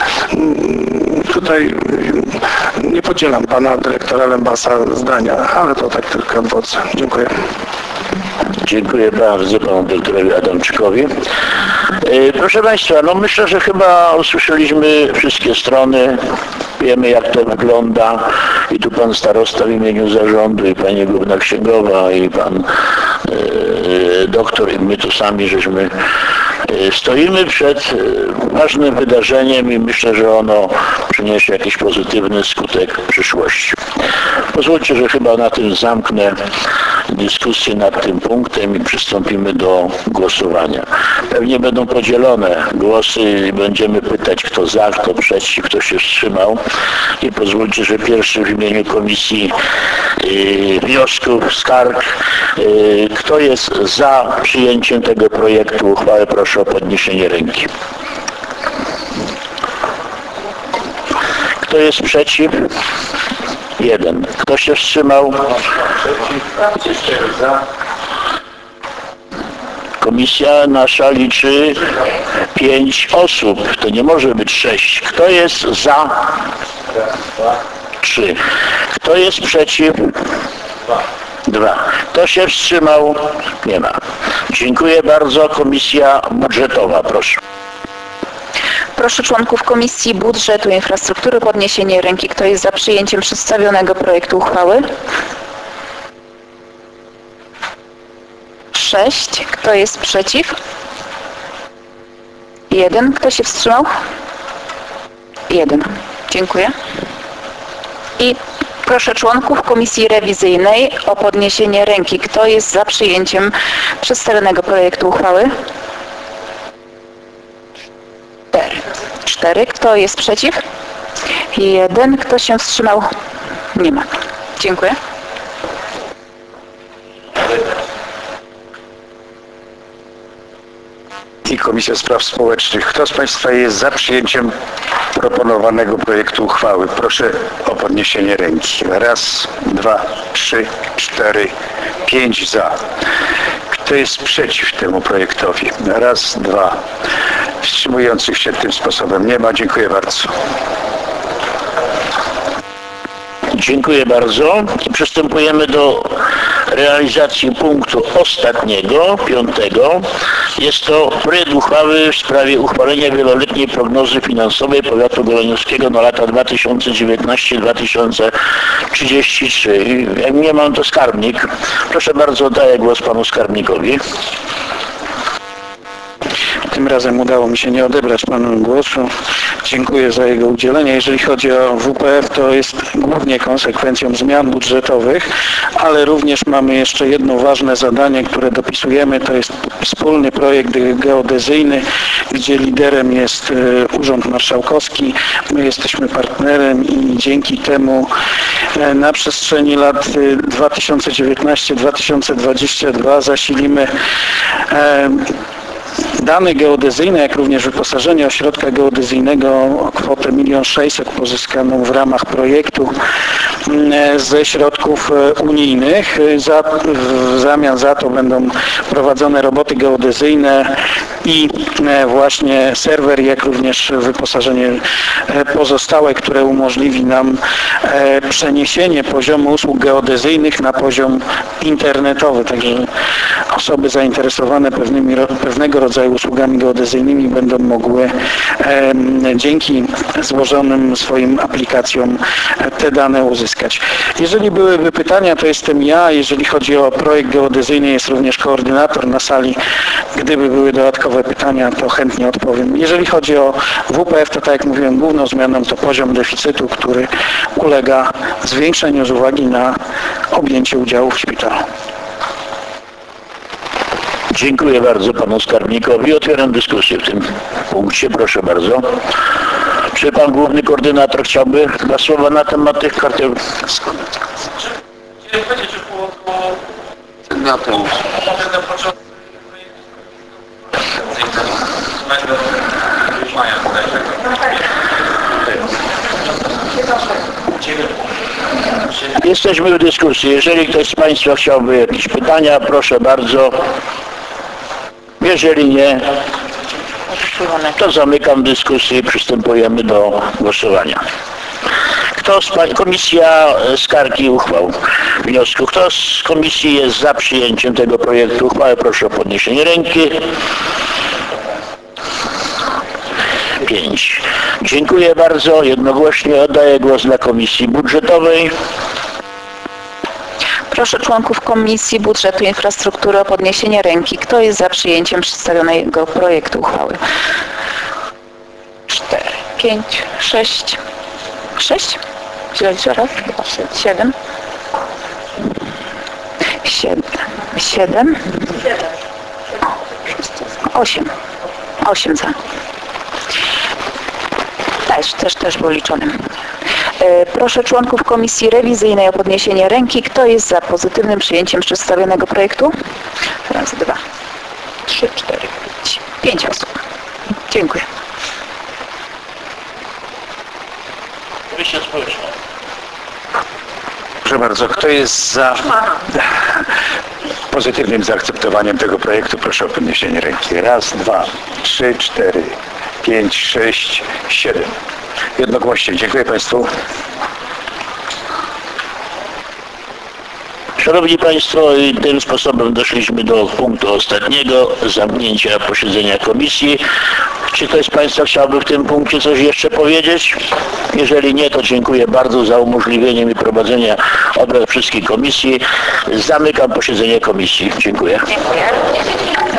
tutaj nie podzielam pana dyrektora Lębasa zdania, ale to tak tylko ad voce. Dziękuję. Dziękuję bardzo panu doktorowi Adamczykowi. Proszę Państwa, no myślę, że chyba usłyszeliśmy wszystkie strony, wiemy jak to wygląda i tu pan starosta w imieniu zarządu i pani główna księgowa i pan e, doktor i my tu sami, żeśmy e, stoimy przed e, ważnym wydarzeniem i myślę, że ono przyniesie jakiś pozytywny skutek w przyszłości. Pozwólcie, że chyba na tym zamknę dyskusję nad tym punktem i przystąpimy do głosowania. Pewnie będą podzielone głosy i będziemy pytać, kto za, kto przeciw, kto się wstrzymał. I pozwólcie, że pierwszy w imieniu Komisji yy, Wniosków, Skarg, yy, kto jest za przyjęciem tego projektu uchwały, proszę o podniesienie ręki. Kto jest przeciw? Jeden. Kto się wstrzymał? Komisja nasza liczy pięć osób. To nie może być sześć. Kto jest za? Trzy. Kto jest przeciw? Dwa. Kto się wstrzymał? Nie ma. Dziękuję bardzo. Komisja Budżetowa, proszę. Proszę członków Komisji Budżetu i Infrastruktury o podniesienie ręki. Kto jest za przyjęciem przedstawionego projektu uchwały? Sześć. Kto jest przeciw? Jeden. Kto się wstrzymał? Jeden. Dziękuję. I proszę członków Komisji Rewizyjnej o podniesienie ręki. Kto jest za przyjęciem przedstawionego projektu uchwały? Cztery. Cztery. Kto jest przeciw? Jeden. Kto się wstrzymał? Nie ma. Dziękuję. I Komisja Spraw Społecznych. Kto z Państwa jest za przyjęciem proponowanego projektu uchwały? Proszę o podniesienie ręki. Raz, dwa, trzy, cztery, pięć za. Kto jest przeciw temu projektowi? Raz, dwa. Wstrzymujących się tym sposobem nie ma. Dziękuję bardzo. Dziękuję bardzo. Przystępujemy do realizacji punktu ostatniego, piątego. Jest to projekt uchwały w sprawie uchwalenia wieloletniej prognozy finansowej powiatu goleniowskiego na lata dwa tysiące dziewiętnaście do dwa tysiące trzydzieści trzy. Jak nie mam, to skarbnik. Proszę bardzo, oddaję głos panu skarbnikowi. Tym razem udało mi się nie odebrać panu głosu. Dziękuję za jego udzielenie. Jeżeli chodzi o W P F, to jest głównie konsekwencją zmian budżetowych, ale również mamy jeszcze jedno ważne zadanie, które dopisujemy. To jest wspólny projekt geodezyjny, gdzie liderem jest Urząd Marszałkowski. My jesteśmy partnerem i dzięki temu na przestrzeni lat dwa tysiące dziewiętnaście do dwa tysiące dwudziestego drugiego zasilimy dane geodezyjne, jak również wyposażenie ośrodka geodezyjnego o kwotę milion sześćset pozyskaną w ramach projektu ze środków unijnych. Za, w zamian za to będą prowadzone roboty geodezyjne i właśnie serwer, jak również wyposażenie pozostałe, które umożliwi nam przeniesienie poziomu usług geodezyjnych na poziom internetowy. Także osoby zainteresowane pewnymi, pewnego rodzaju usługami geodezyjnymi będą mogły e, dzięki złożonym swoim aplikacjom te dane uzyskać. Jeżeli byłyby pytania, to jestem ja. Jeżeli chodzi o projekt geodezyjny, jest również koordynator na sali. Gdyby były dodatkowe pytania, to chętnie odpowiem. Jeżeli chodzi o W P F, to tak jak mówiłem, główną zmianą to poziom deficytu, który ulega zwiększeniu z uwagi na objęcie udziału w szpitalu. Dziękuję bardzo panu skarbnikowi. Otwieram dyskusję w tym punkcie. Proszę bardzo. Czy pan główny koordynator chciałby dwa słowa na temat tych kartek? Jesteśmy w dyskusji. Jeżeli ktoś z państwa chciałby jakieś pytania, proszę bardzo. Jeżeli nie, to zamykam dyskusję i przystępujemy do głosowania. Kto z pań... Komisja Skarg i Uchwał Wniosku. Kto z komisji jest za przyjęciem tego projektu uchwały? Proszę o podniesienie ręki. Pięć. Dziękuję bardzo. Jednogłośnie oddaję głos dla Komisji Budżetowej. Proszę członków Komisji Budżetu i Infrastruktury o podniesienie ręki. Kto jest za przyjęciem przedstawionego projektu uchwały? Cztery, pięć, sześć, sześć, raz, dwa, trzy, siedem, siedem, siedem, osiem, osiem za. Też, też, też było liczonym. Proszę członków Komisji Rewizyjnej o podniesienie ręki. Kto jest za pozytywnym przyjęciem przedstawionego projektu? Raz, dwa, trzy, cztery, pięć. Pięć osób. Dziękuję. Proszę bardzo, kto jest za pozytywnym zaakceptowaniem tego projektu? Proszę o podniesienie ręki. Raz, dwa, trzy, cztery, pięć, sześć, siedem. Jednogłośnie. Dziękuję Państwu. Szanowni Państwo, i tym sposobem doszliśmy do punktu ostatniego, zamknięcia posiedzenia komisji. Czy ktoś z Państwa chciałby w tym punkcie coś jeszcze powiedzieć? Jeżeli nie, to dziękuję bardzo za umożliwienie mi prowadzenia obrad wszystkich komisji. Zamykam posiedzenie komisji. Dziękuję. Dziękuję.